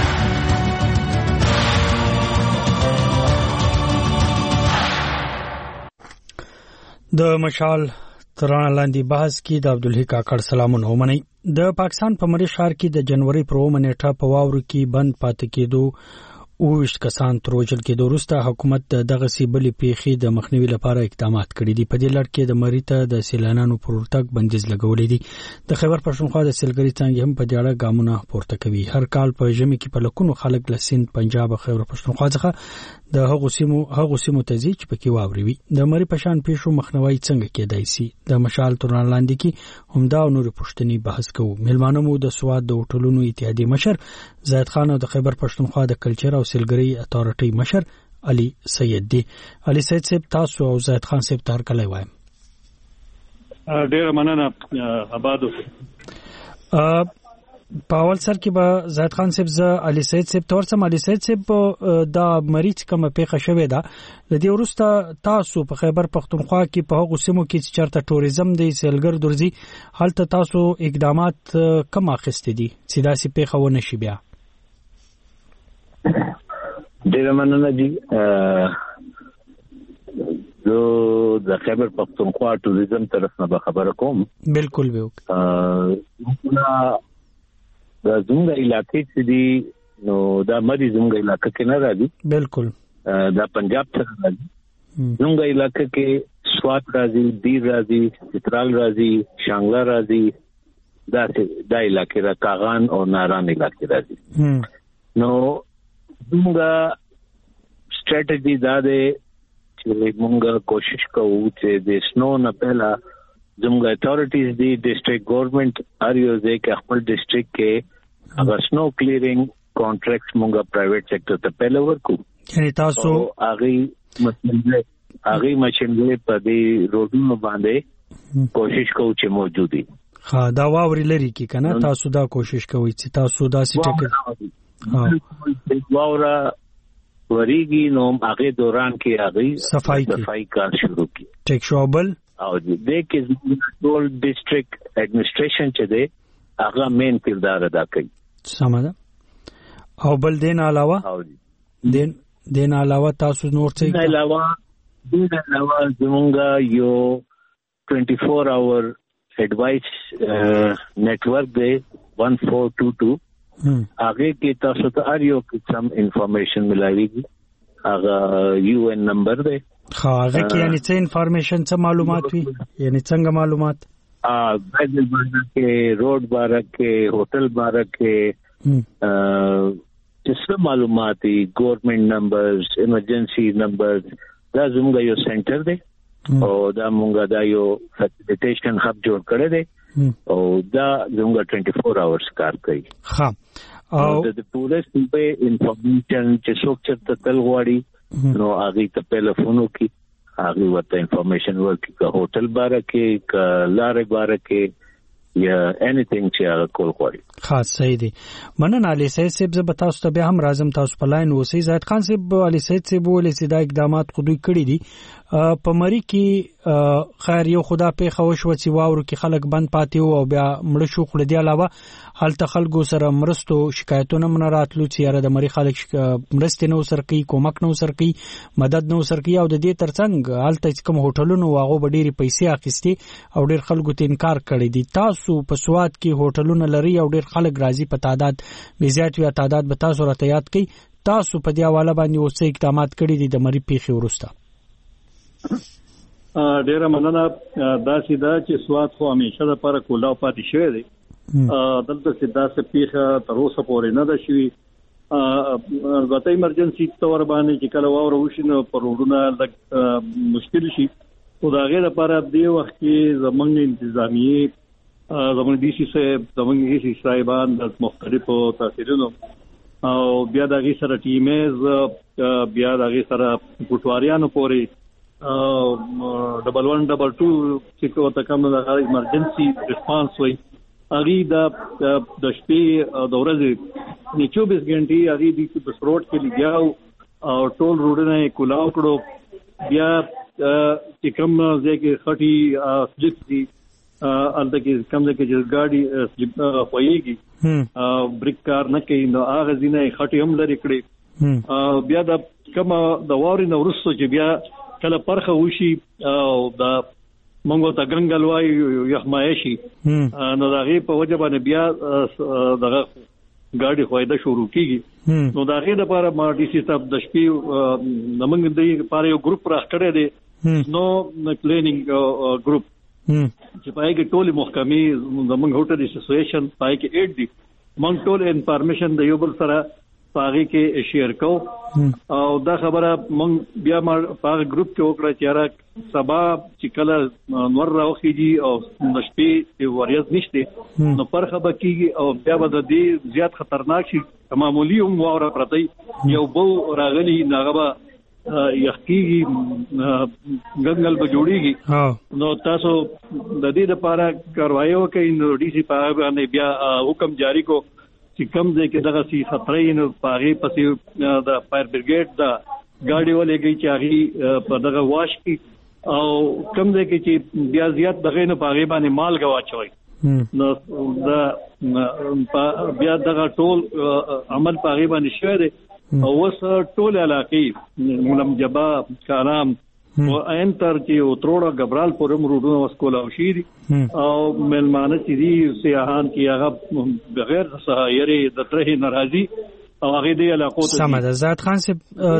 S8: د مشال ترنا لاندې بحث کې د عبدالحی کاکړ سلامونه ومني. د پاکستان په مری ښار کې د جنوري پر 1 نیټه په واورو کې بند پاتې کېدو او وشت کسان تروجل کې د وروسته حکومت دغه سیبلې پیخي د مخنیوي لپاره اقدامات کړي دي. په دې لړ کې د مریته د سیلانانو پرورتګ بندیز لګولې دي. د خیبر پښتونخوا د سیلګری څنګه هم په دې اړه ګامونه پورته کوي. هر کال په ژمي کې په لکونو خلک له سند، پنجاب او خیبر پښتونخوا څخه د هغو سیمو ته ځي چې پکې واوري وي. د مری پشان پیښو مخنیوي څنګه کېدای شي؟ د مشال ترنان لاندې کې همدا نور پښتني بحث کوو. ملمانو مو د سواد د هوټلونو اتحادیې مشر زاهد خان او د خیبر پښتونخوا د کلچر او سیلګری اتارټي مشر علي سید دی. علي سید صاحب تاسو او زاهد خان صاحب تر کله وایم.
S10: ډیر مننه آبادو.
S8: په اول سر کې به زاهد خان صاحب ز علي سید صاحب تورسم. علي سید صاحب د مریض کوم پیښه شوې ده د دې وروسته تاسو په خیبر پښتونخوا کې په هغو سیمو کې چې چرته ټوریزم دی سیلګر درځي هلته تاسو اقدامات کوم اخیستي دي چې داسې پیښه ونه شي بیا؟
S10: ډیر مننه جی. زه د خیبر پښتونخوا ټوریزم طرف نه خبره کوم.
S8: بالکل به
S10: دا زموږ علاقې چې دي نو دا مری زموږ علاقې کې نه راځي.
S8: بالکل
S10: دا پنجاب څخه راځي. زموږ علاقې کې سوات راځي، دیر راځي، چترال راځي، شانګلا راځي، دا علاقې را کاغان او ناران علاقې راځي. نو زموږ سټریټجی دا ده چې موږ کوشش کوو چې د سنو نه پهلا زموږ اتھارټیز دی ډیسټریکټ ګورنمنت هر یو ځای کې خپل ډیسټریکټ کې اگر سنو کلیرینګ کانټریکټ موږ پرایویټ سېکټر ته پهلا ورکو.
S8: یعنی تاسو
S10: هغه ماشينري په دې روډونو باندې کوشش کوو چې موجودي.
S8: ها دا واوري لري کی کنه تاسو دا کوشش کوئ چې تاسو دا سټیک
S10: واورا وریږي نو هغه دوران کې هغه صفائی کار شروع کی
S8: ټیک شوبل
S10: او دې کې ټول ډیسټریکټ ایڈمنسټریشن چې دی هغه مین کردار ادا کوي
S8: سمه او بل دین علاوه دین علاوه تاسو نور څه
S10: دین علاوه زمونږه یو 24 hour advice network دی 1422 आगे की तاسو ته اړیو سم انفارمیشن ملایوي هغه یو ان نمبر دی
S8: هغه کې یعنی څه انفارمیشن څه معلومات وي یعنی څنګه معلومات
S10: بدل بارک کې روډ بارک کې هوټل بارک کې څه معلومات دي ګورنمنت نمبرز ایمرجنسي نمبرز دا زموږ یو سنټر دی او دا موږ دا یو فیسیلیټیشن هب جوړ کړی دی او دا زموږ 24 hours کار کوي
S8: ها او
S10: د پولیس په انفارمیشن چې څوک چرته تل غواړي نو هغه ته ټلیفون وکړي هغه ورته انفارمیشن ورکړي که هوټل بارکه که لارې بارکه یا انیثینګ چې هغه کول غواړي
S8: خاص صحیح دی مننه علي سید صاحب زه به تاسو ته بیا هم راځم تاسو په لاین اوسئ زاهد خان صاحب علي سید صاحب ولې سیدا اقدامات خودی کړی دي په مری کې خیر یو خدا په خوښ و چې واورو کې خلک بند پاتې او بیا مړ شو خل دی علاوه حالت خلکو سره مرستو شکایتونه من راتلو چې یاره د مری خلک مرستې نو سرقي کومک نو سرقي مدد نو سرقي او د دې ترڅنګ حالت کوم هوټلونو واغو ډېری پیسې اخیستي او ډېر خلکو ته انکار کړی دي تاسو په سواد کې هوټلونه لري او ډېر خلک راځي په تعداد به زیات وي تعداد به تاسو راته یاد کړئ تاسو په دې حواله باندې اوس اقدامات کړی دي د مری پیښې ورسته
S9: ډیره مننه دا سیده چې سواد خو همیشه د پر کولاو پاتې شوی دی دلته سیده سپیخه تر اوسه پورې نه ده شوی البته ایمرجنسي تور باندې چې کله واور وشینو پر وډونه لږ مشکل شي خو دا غیر لپاره دی وخت کې زمونږ انتظامی زمونږ دي سي زمونږ هي صاحبان د مختلفو تاثیرونو او بیا د غي سره ټیمز بیا د غي سره پټواریانو پورې 1122 چې کوته کوم د ایمرجنسي ریسپانس وي اغي د شپې د ورځې 24 غنټې اغي د روډ کې لګیاو او ټول روډونه کولاو کړو بیا چې کوم ځکه خټي سلیپ دي الته کې کوم ځکه چې ګاډي خوېږي بریک کار نه کوي نو هغه ځینې خټي هم لري کړې بیا د کوم د واري نو ورسو چې بیا کله پرخه وشي او دا مونږ ته ګنګل وای یخمایشي نو دا غي په وجه باندې بیا دغه ګاډي خوېده شروع کیږي نو دا غي لپاره ما ډي سي صاحب د شپې نمنګ دی لپاره یو ګروپ راخ کړی دی نو کلینینګ ګروپ چې پای کې ټول محکمې زمونږ هوټل اسوسییشن پای کې 8 دي مونږ ټول انفارمیشن د یو بل سره پاغي کې شیر کو او دا خبره مونږ بیا ما پاغ ګروپ کې وکړه چې را سبا چې کله نور راوخیږي او نشپې وریاض نشته نو پرخه بکیږي او بیا به د دې زیات خطرناک شي معمولی هم واوره پرتی یو بو راغلی ناغه یخکیږي ګنګل به جوړیږي نو تاسو د دې لپاره کاروایو کوي نو ډي سي پاغ باندې بیا حکم جاری کو چې کم ځای کې دغه سي خطرې نو پاغي پسې د فایر بریګیډ دا ګاډي ولېږي چې هغه په دغه واش کې او کم ځای کې چې بیا زیات دغه نه پاغي باندې مال غواچوي نو دا بیا دغه ټول عمل پاغي باندې شوی دی او وس ټول علاقې مولم جبا کارام او انتر چې اوتروړه غبرال پورم روډونو وسکول او شيري او ملمانه چې دي سیاحان کې هغه بغیر سهایري د ترې ناراضي او هغه دی علاقو ته
S8: سمه زاد خان صاحب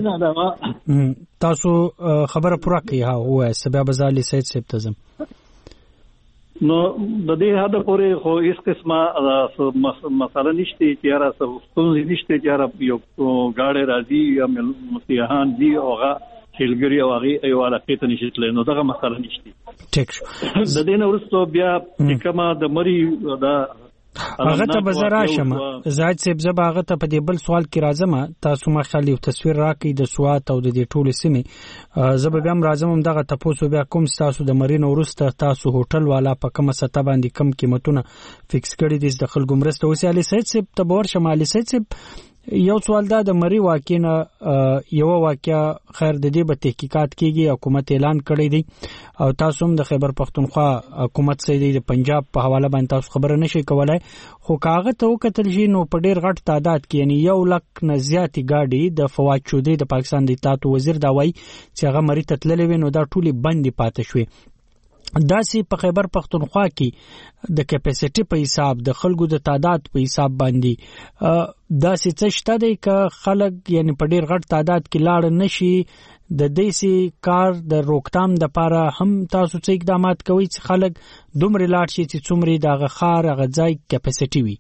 S8: تاسو خبره پوره کړئ هو سبب زالي سید صاحب تزم
S9: نو د دې هدا پورې خو هیڅ قسمه مسله نشته چې را ستونزې نشته چې را یو گاډي راځي یا سیاحان دي اوغه شلګری او هغه یو علاقې ته نشي تللی نو دغه مسله نشته
S8: ټیک
S9: د دې نو ورستو بیا کما د مری دا
S8: هغه ته بزرا شمه زاید صاحب زبا هغه ته په دې بل سوال کې راځم. تاسو ما خالي تصویر راکې د سوات او د دې ټولو سیمې زبا بیا راځم دغه تاسو بیا کوم تاسو د مرین ورسته تاسو هوټل والا په کومه سطح باندې کم قیمتونه فکس کړی دي د خلکو مرسته وسی علي سید صاحب تبور شمالي سید صاحب یو سوال دا د مری واقعینه یو واقعیا خیر د دې به تحقیقات کیږي حکومت اعلان کړی دی او تاسو هم د خیبر پختونخوا حکومت سره د پنجاب په حواله باندې تاسو خبره نشئ کولای خو کاغه ته وکتل شي نو په ډیر غټ تعداد کې یعنی 1 لک نه زیاتې گاډي د فواد چودري د پاکستان د اطلاعات وزیر دا وایي چې هغه مری تتللې وینو دا ټولي بندي پاتې شوې. داسې په خیبر پختونخوا کې د کیپاسټي په حساب د خلکو د تعداد په حساب باندې داسې څه شته دی که خلک یعنی په ډیر غټ تعداد کې لاړ نشي د دیسي کار د روکتام د لپاره هم تاسو څه اقدامات کوي چې خلک دومره لاړ شي چې څومره دغه خار غځای کیپاسټي وي؟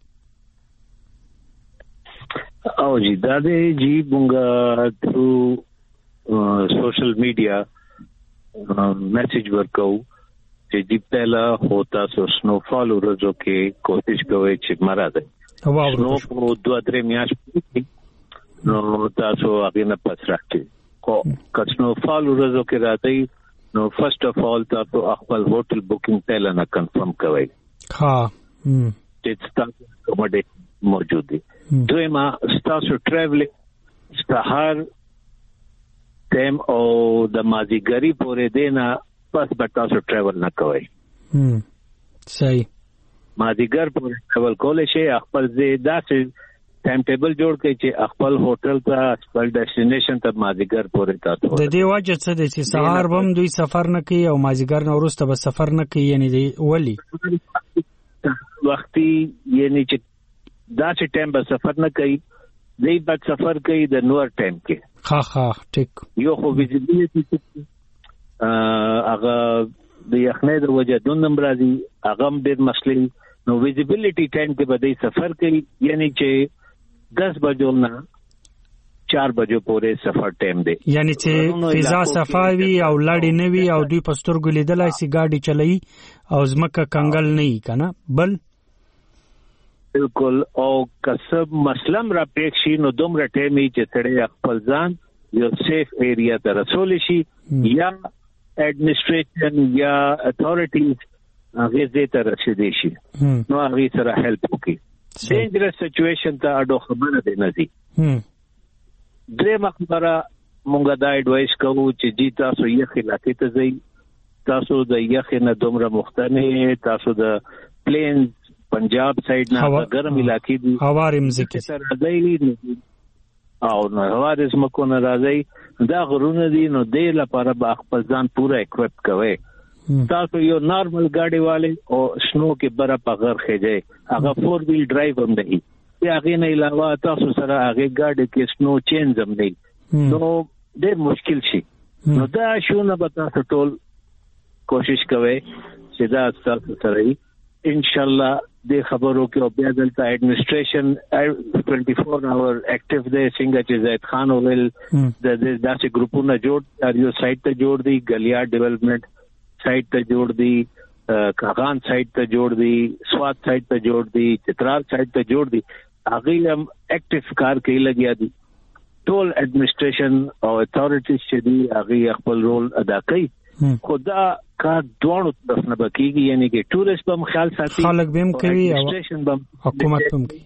S10: او جی دا دی جی مونږه تھرو سوشل میډیا میسج ورکو چې دی پہلا ہوتا سو سنو فال ورځو کې کوشش کوي چې مرا ده نو په 2-3 میاشت نو تاسو هغه نه پس راځي کو کښنو فال ورځو کې راځي نو فرست اف آل تاسو خپل هوټل بوکینګ پہلا نه کنفرم کوي ها چې تاسو کومه موجود دي دویما تاسو ټریولینګ ستهار تم او د مازیګری پورې دینا پس تاسو ټریول نه کوئ. صحیح مازیګر پورې ټریول کولای شي خپل داسې ټایم ټیبل جوړ کړئ چې خپل هوټل ته خپل ډیسټینیشن ته مازیګر پورې تاسو د دې وجه څه دي چې سهار بم دوی سفر نه کوي او مازیګر نه وروسته به سفر نه کوي یعنی دی ولی وختي یعنی چې داسې ټایم به سفر نه کوي دی به سفر کوي د نور ټایم کې ها ټیک یو خو ویزیبিলিټی هغه د یخنۍ د وجه د نمبر راځي هغه ډېر مسلې نو ویزیبিলিټی ټایم کې به دی سفر کوي یعنی چې 10 بجو نه 4 بجو پورې سفر ټایم دی یعنی چې فضا صفاوي او لړی نوي او دوی پسترګو لیدلای سي گاډي چلای او زمکه کنګل نه کنه بل بالکل او کسب مسلم را پېښی نو دومره ټیمي چې سړی خپل ځان یو سیف ایریا ته رسول شي یا ایڈمنسټریشن یا اتھارټیز هغه دې ته رسیدي شي نو هغه سره هیلپ وکړي ډینجرس سچويشن ته اډو خبره دی نه دي درې مخبره مونږه دا اډوایس کوو چې جی تاسو یې خلاقی ته ځئ تاسو د یخ نه دومره مختنه تاسو د پلینز پنجاب سایډ نه ګرم علاقې دي هوارم ځکه راځي او نو هوارز مکو نه راځي دا غرونه دي نو د لپاره به خپل ځان پورا اکوپ کوي تاسو یو نارمل ګاډي والے او شنو کې برا په غر خېځي هغه 4 ویل ډرایو هم دی هغه نه علاوه تاسو سره هغه ګاډي کې شنو چینج هم دی نو ډېر مشکل شي نو دا شونه به تاسو ټول کوشش کوئ چې دا تاسو سره ان شاء الله د خبرو کې او بیا دلته ایڈمنسټریشن 24 اور ایکټیو دی څنګه چې زید خان ویل د داسې ګروپونو جوړ یو سایت ته جوړ دی ګلیار ډیولپمنٹ سایت ته جوړ دی کاغان سایت ته جوړ دی سوات سایت ته جوړ دی چترال سایت ته جوړ دی هغه هم ایکټیو کار کوي لګیا دي ټول ایڈمنسټریشن او اتھارټیز چې دی هغه خپل رول ادا کوي خدا کا دوړو طرف نه بکیږي یعنی کې ټورست بم خیال ساتي خلک بم کوي او حکومت بم کوي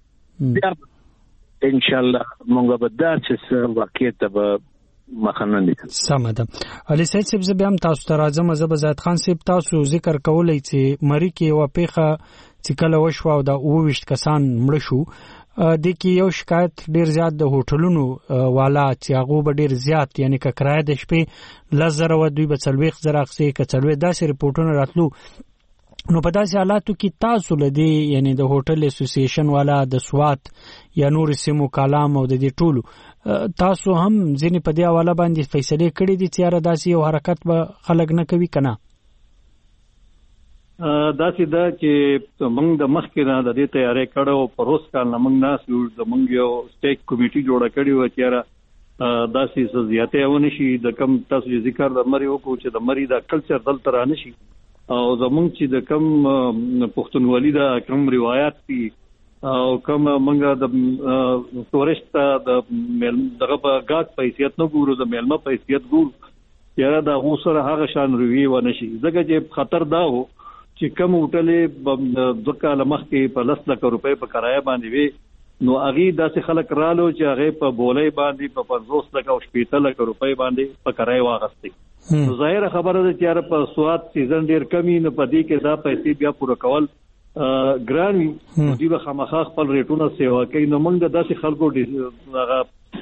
S10: ان شاء الله مونږ به دا چې واقعیت به مخنن دي سمده علي سید صاحب زبم تاسو ته راځم زب زید خان صاحب تاسو ذکر کولای چې مری کې و پیخه چې کله وشو او دا 22 کسان مړ شو د کې یو شکایت ډیر زیات د هوټلونو والا چې هغه به ډیر زیات یعنی ک کرایه د شپې لزر و دوی به 40 زره اخسي ک 40 داسې ریپورتونه راتلو نو په داسې حالاتو کې تاسو لدی یعنی د هوټل اسوسییشن والا د سوات یا نور سیمو کلام او د دې ټولو تاسو هم ځینې په دې حواله باندې فیصله کړې دي چې را داسې یو حرکت به خلک نه کوي کنه
S9: داسې دا چې موږ د مخکې نه د دې تیاری کړو پروس کال نه موږ ناس یو زموږ یو سټیک کمیټي جوړه کړې و چې را داسې زیاتې ونه شي د کم تاسو ذکر د مری وکړو چې د مری د کلچر دلته را نشي او زمونږ چې د کم پښتونولي دا کم روایت دي او کم منګه د تورست د دغه په غاټ پیسې نه ګورو د ملما پیسې ګورو یاره دا غوسره هغه شان روي و نشي ځکه چې خطر دا و چې کم هوټلې د کال مخکې په 10 لک روپۍ په کرایه باندې وي نو اغي داسې خلک رالو چې هغه په بولې باندې په 50 لک او 70 لک روپۍ باندې په کرایه واغستې نو ظاهر خبره ده چې په سواد سیزن ډیر کمی نه پدې کې دا پیسې بیا پوره کول ګران دی به خامخا خپل ریټونه سیوا کوي نو موږ داسې خلکو هغه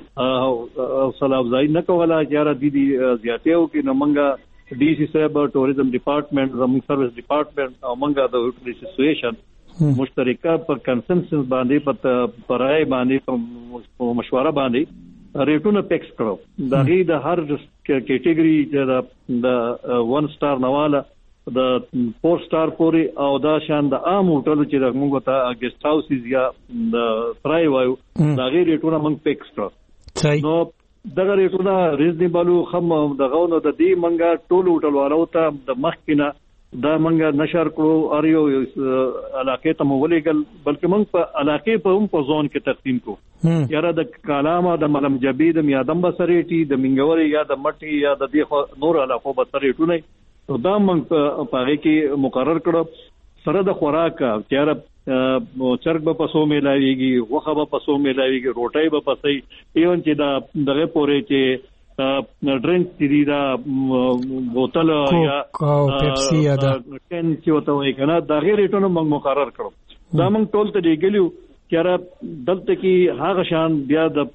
S9: سلام ځای نه کوله چې را دي زیاتیو کې نو موږ ډي سي صاحب ټوریزم ډپارټمنټ زموږ سرویس ډپارټمنټ او موږ د هوټل اسوسییشن مشترکه پر کنسنسس باندې پرای باندې په مشوره باندې ریټونه فکس کړو دا غي د هر کیټګوري د 1 سٹار نواله د 4 سٹار پوري او دا شان د عام هوټل چې موږ ته ګیسټ هاوسز یا د پرای وایو دا غي ریټونه موږ فکس کړو نو دغه ریټونه ریزنیبل خم دغه نو د دې منګه ټول هوټل والو ته د مخکینه دا منګه نشر کړو اریو علاقې ته مولېګل بلکې موږ په علاقې په هم په زون کې تقسیم کو یاره د کلامه د ملم جبید میادم بسریټي د منګوري یا د مټي یا د دې نور علاقو بسریټونه نو دا موږ په هغه کې مقرر کړو سره د خوراک چیرې چرګ به پسو ملاويږي وخه به پسو ملاويږي روټي به پسې ایون چې دا دغه پورې چې ډرینک دي دا بوتل یا
S8: پیپسي یا دا
S9: کین چې وته وای کنه دا غیر ټونو موږ مقرر کړو دا موږ ټول ته دیګلیو چیرې دلته کې هغه شان بیا د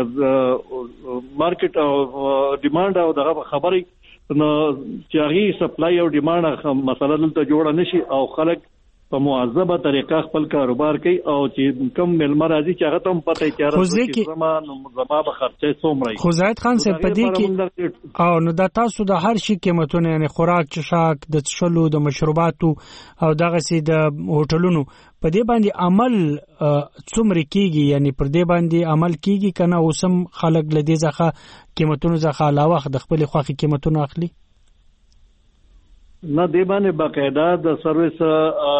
S9: مارکیټ او ډیماند او دغه خبري نو چاغي سپلای او ډیماند مسله دلته جوړه نشي او خلک په معذبه طریقه خپل کاروبار کوي او چې کم ملما راځي چې هغه ته پته یې چې زما به خرچه څومره
S8: خو زاید خان صاحب په دې کې او نو دا تاسو د هر شي قیمتونه یعنی خوراک چشاک د څښلو د مشروباتو او دغه سي د هوټلونو په دې باندې عمل څومره کیږي یعنی پر دې باندې عمل کیږي کنه اوسم خلک لدې ځخه قیمتونو ځخه علاوه د خپل خوخي قیمتونو اخلي
S9: نه دی باندې باقاعده د سرویس د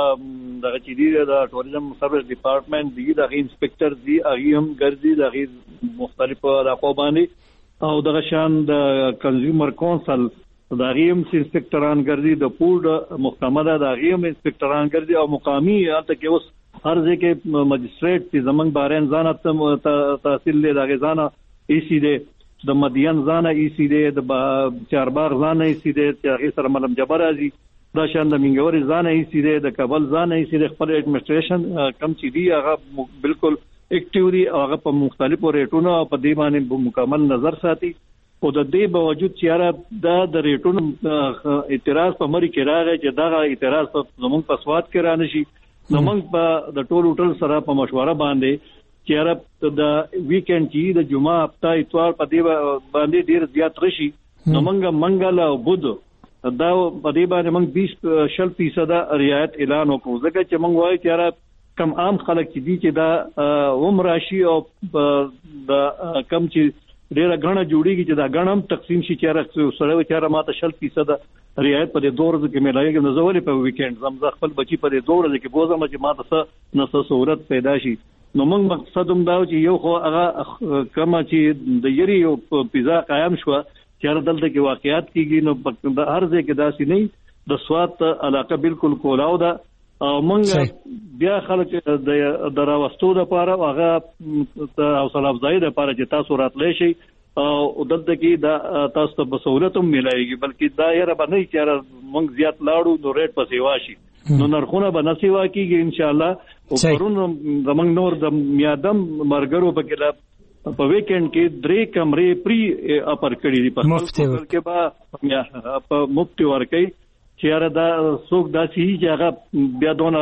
S9: چيدي د ټوریزم سرویس ډپارټمنټ دی د انسپکټر دی هغه هم ګرځي د مختلفو علاقو باندې او د شان د کنزیومر کونسل د هغه هم انسپکټران ګرځي د پورډ محکمه د هغه هم انسپکټران ګرځي او مقامی البته کې اوس هر ځکه مجستریټ چې زمنګ بارین ځانه تحصیل له دغه ځانه ای سی دی د مدین ځانه ای سی دی د چارباغ ځانه ای سی دی چې هغه سره ملم جبر راځي دا شان د منګوري ځانه ای سی دی د کابل ځانه ای سی دی خپل اډمنستریشن کم چې دی هغه بالکل اکټیوري هغه په مختلفو ریټونو په دې باندې مکمل نظر ساتي او د دې باوجود چې دا د ریټونو اعتراض په مری کې راغی چې دا اعتراض په زموږ په سواد کې را نشي نو موږ په د ټول هوټل سره په مشوره باندې چې د ویکند چې د جمعه هفته اتوار په دې باندې ډیر زیات رشي نو موږ منګل او بود دا په دې باندې موږ 20% رعایت اعلان وکړو ځکه چې موږ وایو چې کم عام خلک چې دي چې دا عمر راشي او د کم چې ډیره غنه جوړیږي چې دا غنم تقسیم شي چې سره وچاره ماته 20% رعایت په دې دوه ورځې کې ملایږي نو زولې په ویکند زم خپل بچي په دې دوه ورځې کې بوزم چې ماته څه سہولت پیدا شي نو موږ مقصد هم دا چې یو خو هغه کما چې د یری یو پیزا قائم شو چې دلته کې واقعیت کیږي نو د هر ځای کې داسې نه د سواد علاقه بالکل کولاو ده او موږ بیا خلک د راوستو لپاره هغه حوصله افزایی لپاره چې تاسو راتلئ شي او دلته کې دا تاسو ته سہولت هم ملایږي بلکې دا یې را باندې چې موږ زیات لاړو نو ریټ په سیوا شي نو نرخونه به نسیوا کیږي ان شاء الله او پرون زمنګ نور د میادم مرګرو په کې په ویکند کې 3 کمرې پری اپر کړی دي په کې په مفت ورکې چې دا څوک داسي چې هغه بیا دونه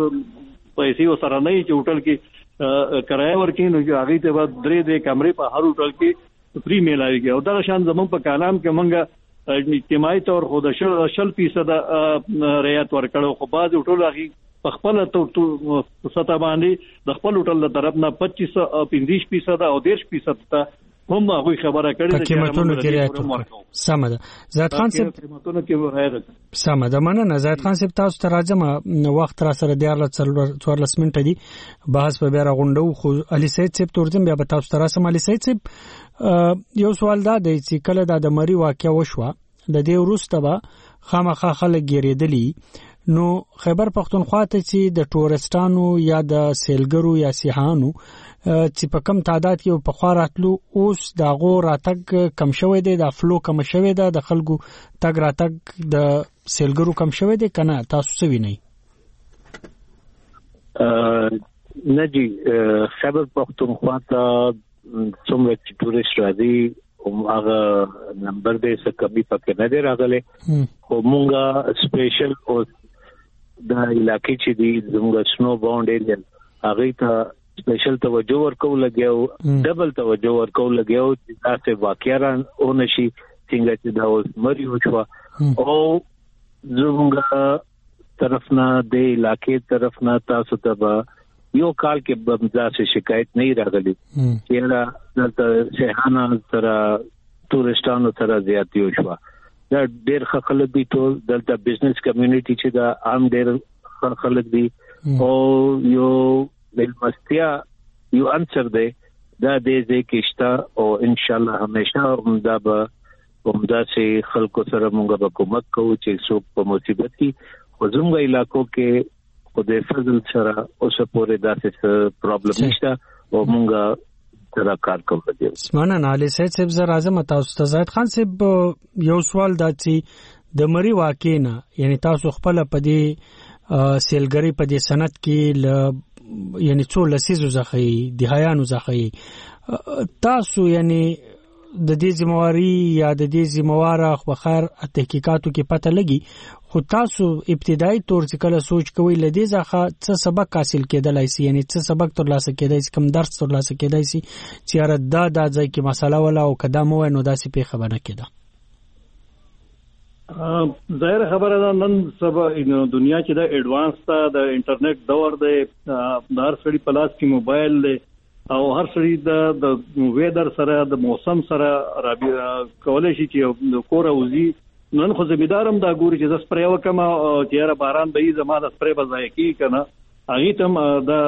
S9: پیسې وسره نه چې هوټل کې کرایه ورکې نو هغه ته بعد 3 کمرې په هر هوټل کې فری میلاويږي او دا شان زمون په کلام کې مونږه اجتماعي تور خو د 20% رعایت ورکړو خو بعض هوټل هغه په خپل سطح باندې د خپل هوټل له طرف نه 25% او 15% او 10% ته هم هغه خبره کړې
S8: ده چې قیمتونو کې رعایت وکړي. سم ده زاهد خان صاحب،
S9: قیمتونو کې رعایت.
S8: سم ده، مننه زاهد خان صاحب. تاسو ته راځم، وخت را سره 14 منټه دي، بحث په بیا راغونډو. خو علي سید صاحب تورځم بیا به تاسو ته راسم. علي سید صاحب، یو سوال دا دی چې کله د مری واقعیا وشوه د دې وروسته به خامخا خلک ګیرېدلی، نو خیبر پختونخوا ته چې د ټورستانو یا د سیلګرو یا سیاحانو چې په کم تعداد کې په خوا راتلو، اوس د غو راتګ کم شوی دی، د فلو کم شوی دی، د خلکو تګ راتګ د سیلګرو کم شوی دی کنه؟ تاسو څه وینئ؟
S10: نه جی، خیبر پختونخوا ته څومره چې ټورست راځي هغه نمبر دې څه کمی پکې نه دی راغلی، خو مونږه سپیشل او د علاقې چې دی زموږ سنو باوند ایریا هغه ته سپیشل توجه ورکول لګیو، ډبل توجه ورکول لګیو چې تاسو واقعا اونشي څنګه چې دا اوس مری وشو او زموږ طرف نه د علاقې طرف نه تاسو ته یو کال کې بمزا سے شکایت نه راغلی چې دا دلته سیاحانو سره ټورستانو سره زیاتی وشو. دا ډېر خلک دي، ټول دلته بزنس کمیونټي چې دا عام ډېر خلک دي او یو ملمستیا یو انصر دی دا دې کېشتا او ان شاء الله همیشه دا به عمدا سي خلکو سره موږ به کومک کوو چې څوک په مصیبت کې خو زموږ علاقو کې خدای فضل سره اوس پورې داسې پرابلم نشته او موږ سره کار کوو.
S8: اسمانه علي سید صاحب زه راځم تاسو ته. زاهد خان صاحب، یو سوال دا چې د مری واقع نه، یعنی تاسو خپل په دې سیلګری په دې سند کې یعنی څو لسیزو ځخې دهایانو ځخې تاسو یعنی د دې ذمہواری یا د دې ذمہواره خو خیر تحقیقاتو کې پته لګي، خو تاسو ابتدایي تور چې کله سوچ کوئ لدې ځخه څه سبق حاصل کېدلای شي، یعنی څه سبق ترلاسه کېدای شي، کوم درس ترلاسه کېدای شي چې یاره دا ځای کې مسله ولا او قدم وای نو داسې په خبره کېده؟
S9: ظاهر خبره ده نن سبا دنیا چې د ایڈوانس ته د انټرنیټ دور دی، د هر سړي په لاس کې موبایل دی او هر سړي د ویدر سره د موسم سره کولای شي چې د کور اوزي. نن خو زمیدارم دا ګوري چې د سپری وکم چې را باران به زما د سپری بځای کی کنه، هغه تم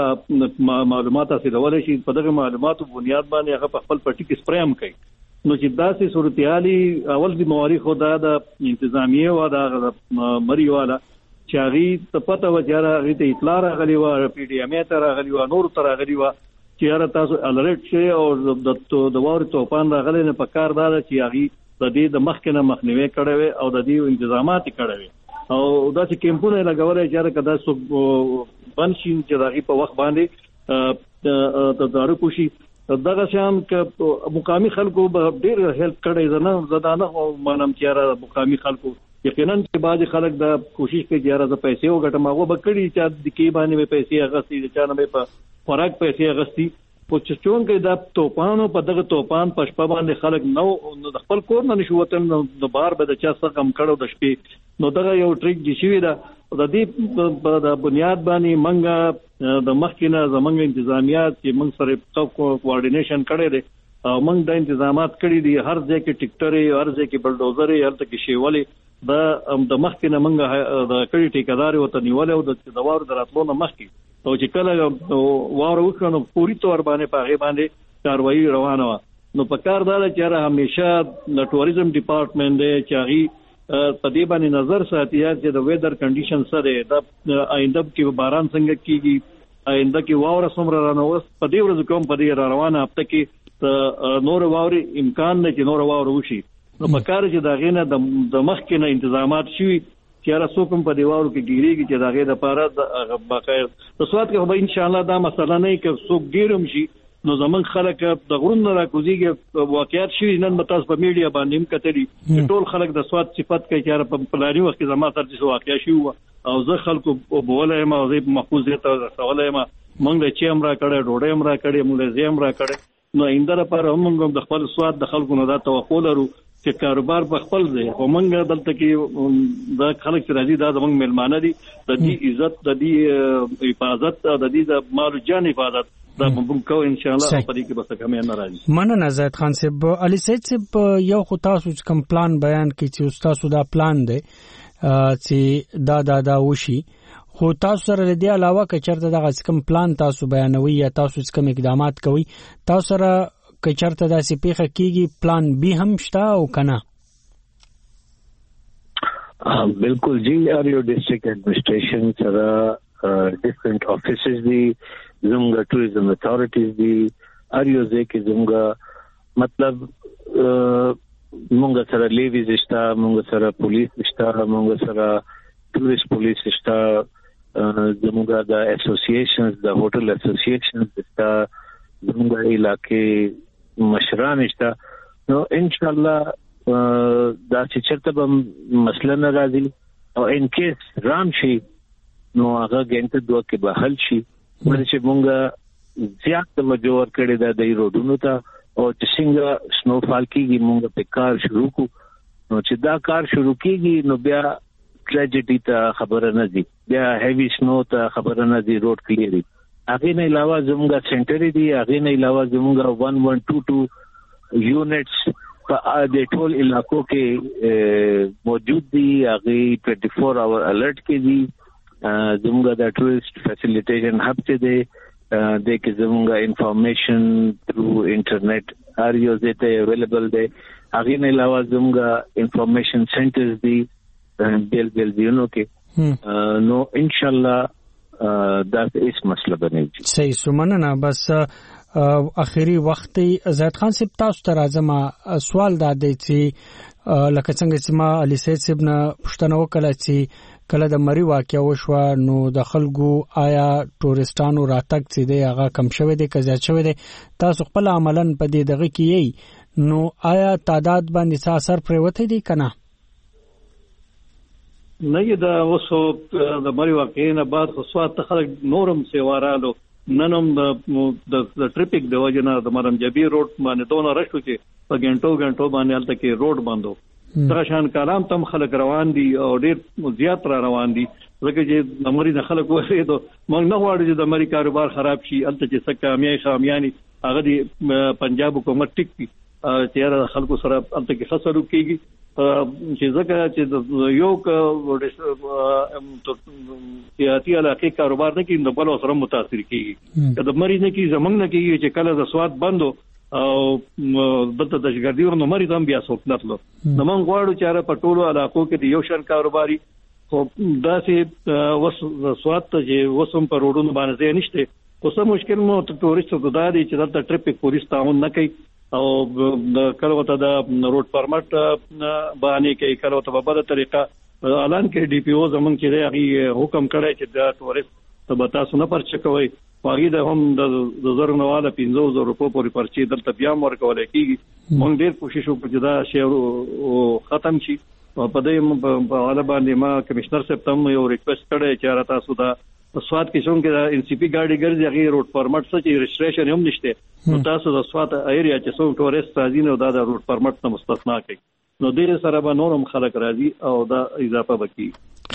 S9: د معلومات حاصلولای شي، په دغه معلوماتو بنیاد باندې هغه په خپل پټی کې سپری هم کوي. نو چې داسې صورتحالي اول د مواري خو دا د انتظامیه او د مری والا چې هغه ته پته و چې هغه ته اطلاع راغلی و، پی ډی ام ته راغلی و، نور ته راغلی و چې هغه تاسو الرټ شي او د واري توپان راغلی نه پکار دا چې هغه د دې د مخکنه مخنیوي کړي وي او د دې انتظامات کړي وي او داسې کیمپونه لګولای چې هغه کدا سو بنشین چې دغه په وخت باندې تدارک وشي. دغه شام ک مقامی خلکو به ډیر هیلپ کړي نه زدانه او منم چې را مقامی خلکو یقینا چې بعض خلک د کوشش کوي چې را د پیسې وګټم هغه به کړي چې د کې باندې پیسې اغستې د چانه په خوراک پیسې اغستې په چون کې د توپانو په دغه توپان په شپه باندې خلک نو د خپل کور نه نشو وتل، نو د بار به د چا څه کم کړو د شپې. نو دغه یو ټریک دي شوی دا د دې د بنیاد باندې منګه د مخکینه زمنګ انتظامیات چې موږ سره کوارډینیشن کړی دی او موږ د انتظامات کړی دي، هر ځای کې ټیکټرې، هر ځای کې بلډوزرې، هر ځای کې شیولې د مخکینه منګه د کړي ټیکداري وته نیول او د دوار دراتلو نه مخکې او چې کله واره وکړو پوری تور باندې په هغه باندې کاروایی روانه و. نو په کار دا چې همیشه د ټوریزم ډپارټمنټ دی چې هغه په دې باندې نظر ساتي چې د ویدر کنډیشن سره د آینده کې باران څنګه کیږي، آینده کې واوره څومره رانوست، په دې ورځ کوم په دې روانه هفته کې نور واوري امکان نه چې نور واوره وشي. نو په کار چې دا غینه د مخکنه انتظامات شوي چې را څوکم په دیوالو کې ګیریږي چې دا غي د پاره د باقاعده د سواد کې به ان شاء الله دا مسله نه کې څوک ګیرم شي. نو زمون خلک د غرون را کوزيږي واقعیت شي نن متاس په میډیا باندې هم کتلی ټول خلک د سواد صفات کوي چې په پلاني وخت کې زما تر څه واقعیا شي او زه خلکو بوله ما زه محفوظ ته سوالای ما مونږ د چیم را کړه ډوډۍ هم را کړه مونږ زیم را کړه. نو اندره پر هم د خپل سواد د خلکو نه دا توقع لرو چې کاروبار په خپل ځای او موږ دلته کې دا خلک چې راځي دا زموږ مېلمانه دي د دې عزت د دې حفاظت د دې د مال جان حفاظت دا موږ کو ان شاء الله په دې کې بس کمه نه راځي.
S8: مننه زید خان صاحب. علي سید صاحب یو خو تاسو کوم پلان بیان کړئ چې تاسو دا پلان دی چې دا وشي خو تاسو سره د دې علاوه که چېرته دغه کوم پلان تاسو بیانوي یا تاسو کوم اقدامات کوي تاسو سره که چېرته داسې پیښه کیږي پلان بی هم شته او کنه؟
S10: بالکل جی اریو ډسټریکټ ایڈمنسټریشن سره ډیفرنٹ افیسز دي زموږ ټوریزم اتھارټیز دي اریو ځکه زموږ مطلب موږ سره لیویز شته موږ سره پولیس شته موږ سره ټوریست پولیس شته زموږ د اسوسییشنز د هوټل اسوسییشنز شته زموږ علاقې مشران شته نو ان شاء الله دا چې چرته به مسله نه راځي او ان کیس رام شي نو هغه ګنټه دوه کې به حل شي ولې موږ زیات توجه ورکړې د روډونو ته او چې څنګه سنو فال کېږي موږ په کار شروع کو نو چې دا کار شروع کېږي نو بیا ټریجډي ته خبره نه دي بیا هیوی سنو ته خبره نه دي روډ کلیئر هغه نه علاوه زموږ سنټر دی هغه نه علاوه زموږ 1122 یونټس په د ټول علاقو کې موجود دي هغه 24 اور الرټ کې دي زموږ د ټوریست فیسیلیټیشن هب ته دی د کې زموږ انفارمیشن تھرو انټرنیټ اریو زته اویلیبل دی هغه نه علاوه زموږ انفارمیشن سنټرز دي بیل دیونو کې نو ان شاء الله دا هیڅ مسله بنېږي.
S8: صحیح سمنه بس اخیری وخت زید خان صاحب تاسو ته راځم سوال دا دی چې لکه څنګه چې ما علي سید صاحب نه پوښتنه وکړه چې کله د مری واقعیا وشو نو د خلکو آیا ټوریستانو راتګ چې دی هغه کم شوی دی که زیات شوی دی تاسو خپل عملاً په دې دغه کې نو آیا تعداد باندې څه اثر پریوتی دی کنه؟
S9: نه دا اوسو د مری واقعې نه بعد خو سوات ته خلک نورم سیوارالو ننم د ټریفیک د وجنه د مرم جبی روډ باندې دونه رشو چې په غنټو باندې الته کې روډ بندو څنګه شان کلام تم خلک روان دي او ډیر زیات را روان دي ځکه چې د مری نه خلک وایي ته موږ نه غواړو چې د مری کاروبار خراب شي الته چې څه کامیابی هغه دی پنجاب حکومت ټیک دي چې خلکو سره الته کې خسرو کیږي چې ځکه چې یو سیاسي علاقې کاروبار نه کوي د بل سره متاثر کیږي د مریض نه کوي زمنګ نه کوي چې کله د سواد بندو او دلته د شګردي نو مریض هم بیا څوک نتلو نو موږ غواړو چې په ټولو علاقو کې د یو شان کاروباري خو داسې وس سواد ته چې وسم په روډونو باندې نشته خو څه مشکل مو ټوریستو ته دی چې دلته ټریفیک پولیس تعاون نه کوي او کله وته د روډ پرمټ باندې کې کله وته په بده طریقه اعلان کې ډي پی او زمونږ چې هغه حکم کړی چې د ټوریست ته تاسو نه پرچ کوي واغې د هم د زرنواله 15000 روپیه پورې پرچې دلته بیا ورکول کېږي مونږ ډېر کوشش وکړو چې دا شی ختم شي په دې په حاله باندې ما کمشنر صاحب ته یو ریکوست کړی چې تاسو دا سواد کې څنګه ان سی پی گاډي ګرځي هغه روډ پرمټ څه چې رجسټریشن هم نشته نو تاسو د سواد ایریا چې څو ټوریست راځي نو دا د روډ پرمټ نه مستثنا کوي نو ډېر سره به نورم خلک راځي او دا اضافه وکړي.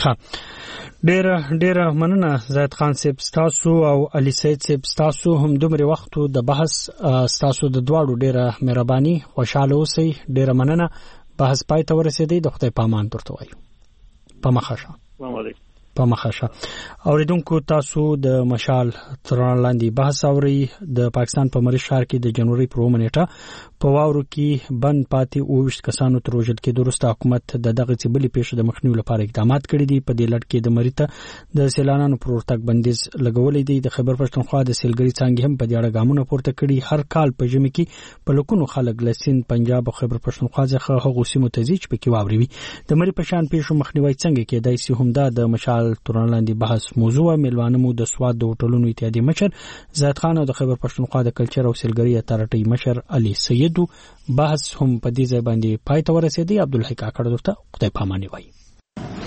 S8: ها ډېر مننه زید خان صاحب تاسو او علي سید صاحب تاسو هم دومره وخت د بحث تاسو د دواړو ډېر مهرباني خوشاله اوسئ ډېر مننه بحث پای ته ورسېدی د خدای پامان درته وایو په مخاشه.
S9: السلام علیکم.
S8: په مخاشه اوریدونکو تاسو د مشال تران لاندې بحث اوري د پاکستان په مری ښار کې د جنوري پر 1 نیټه په واورو کې بند پاتې 29 کسانو تر وژل کې درسته حکومت د دغه سیبلي پیښې د مخنیوي لپاره اقدامات کړي دي په دې لړ کې د مریته د سیلانانو پر ورتګ بندیز لګولې دي د خیبر پښتونخوا د سیلګری څنګه هم په دې اړه ګامونه پورته کړي هر کال په ژمي کې په لکونو خلک لسین پنجاب او خیبر پښتونخوا څخه هغه سیمو ته ځي چې پکې واوري وي د مری په شان پیښو مخنیوي څنګه کېدای شي هم د مشال تران لاندې بحث موضوع ملوانه مو د سواد د هوټلونو اتحادیې مشر زید خان او د خیبر پښتونخوا د کلچر او سیلګری اتارټي مشر علي سیدو بحث هم په دې ځای باندې پای ته ورسېدی. عبدالحق کاکړ درته خدای پاماني وایي.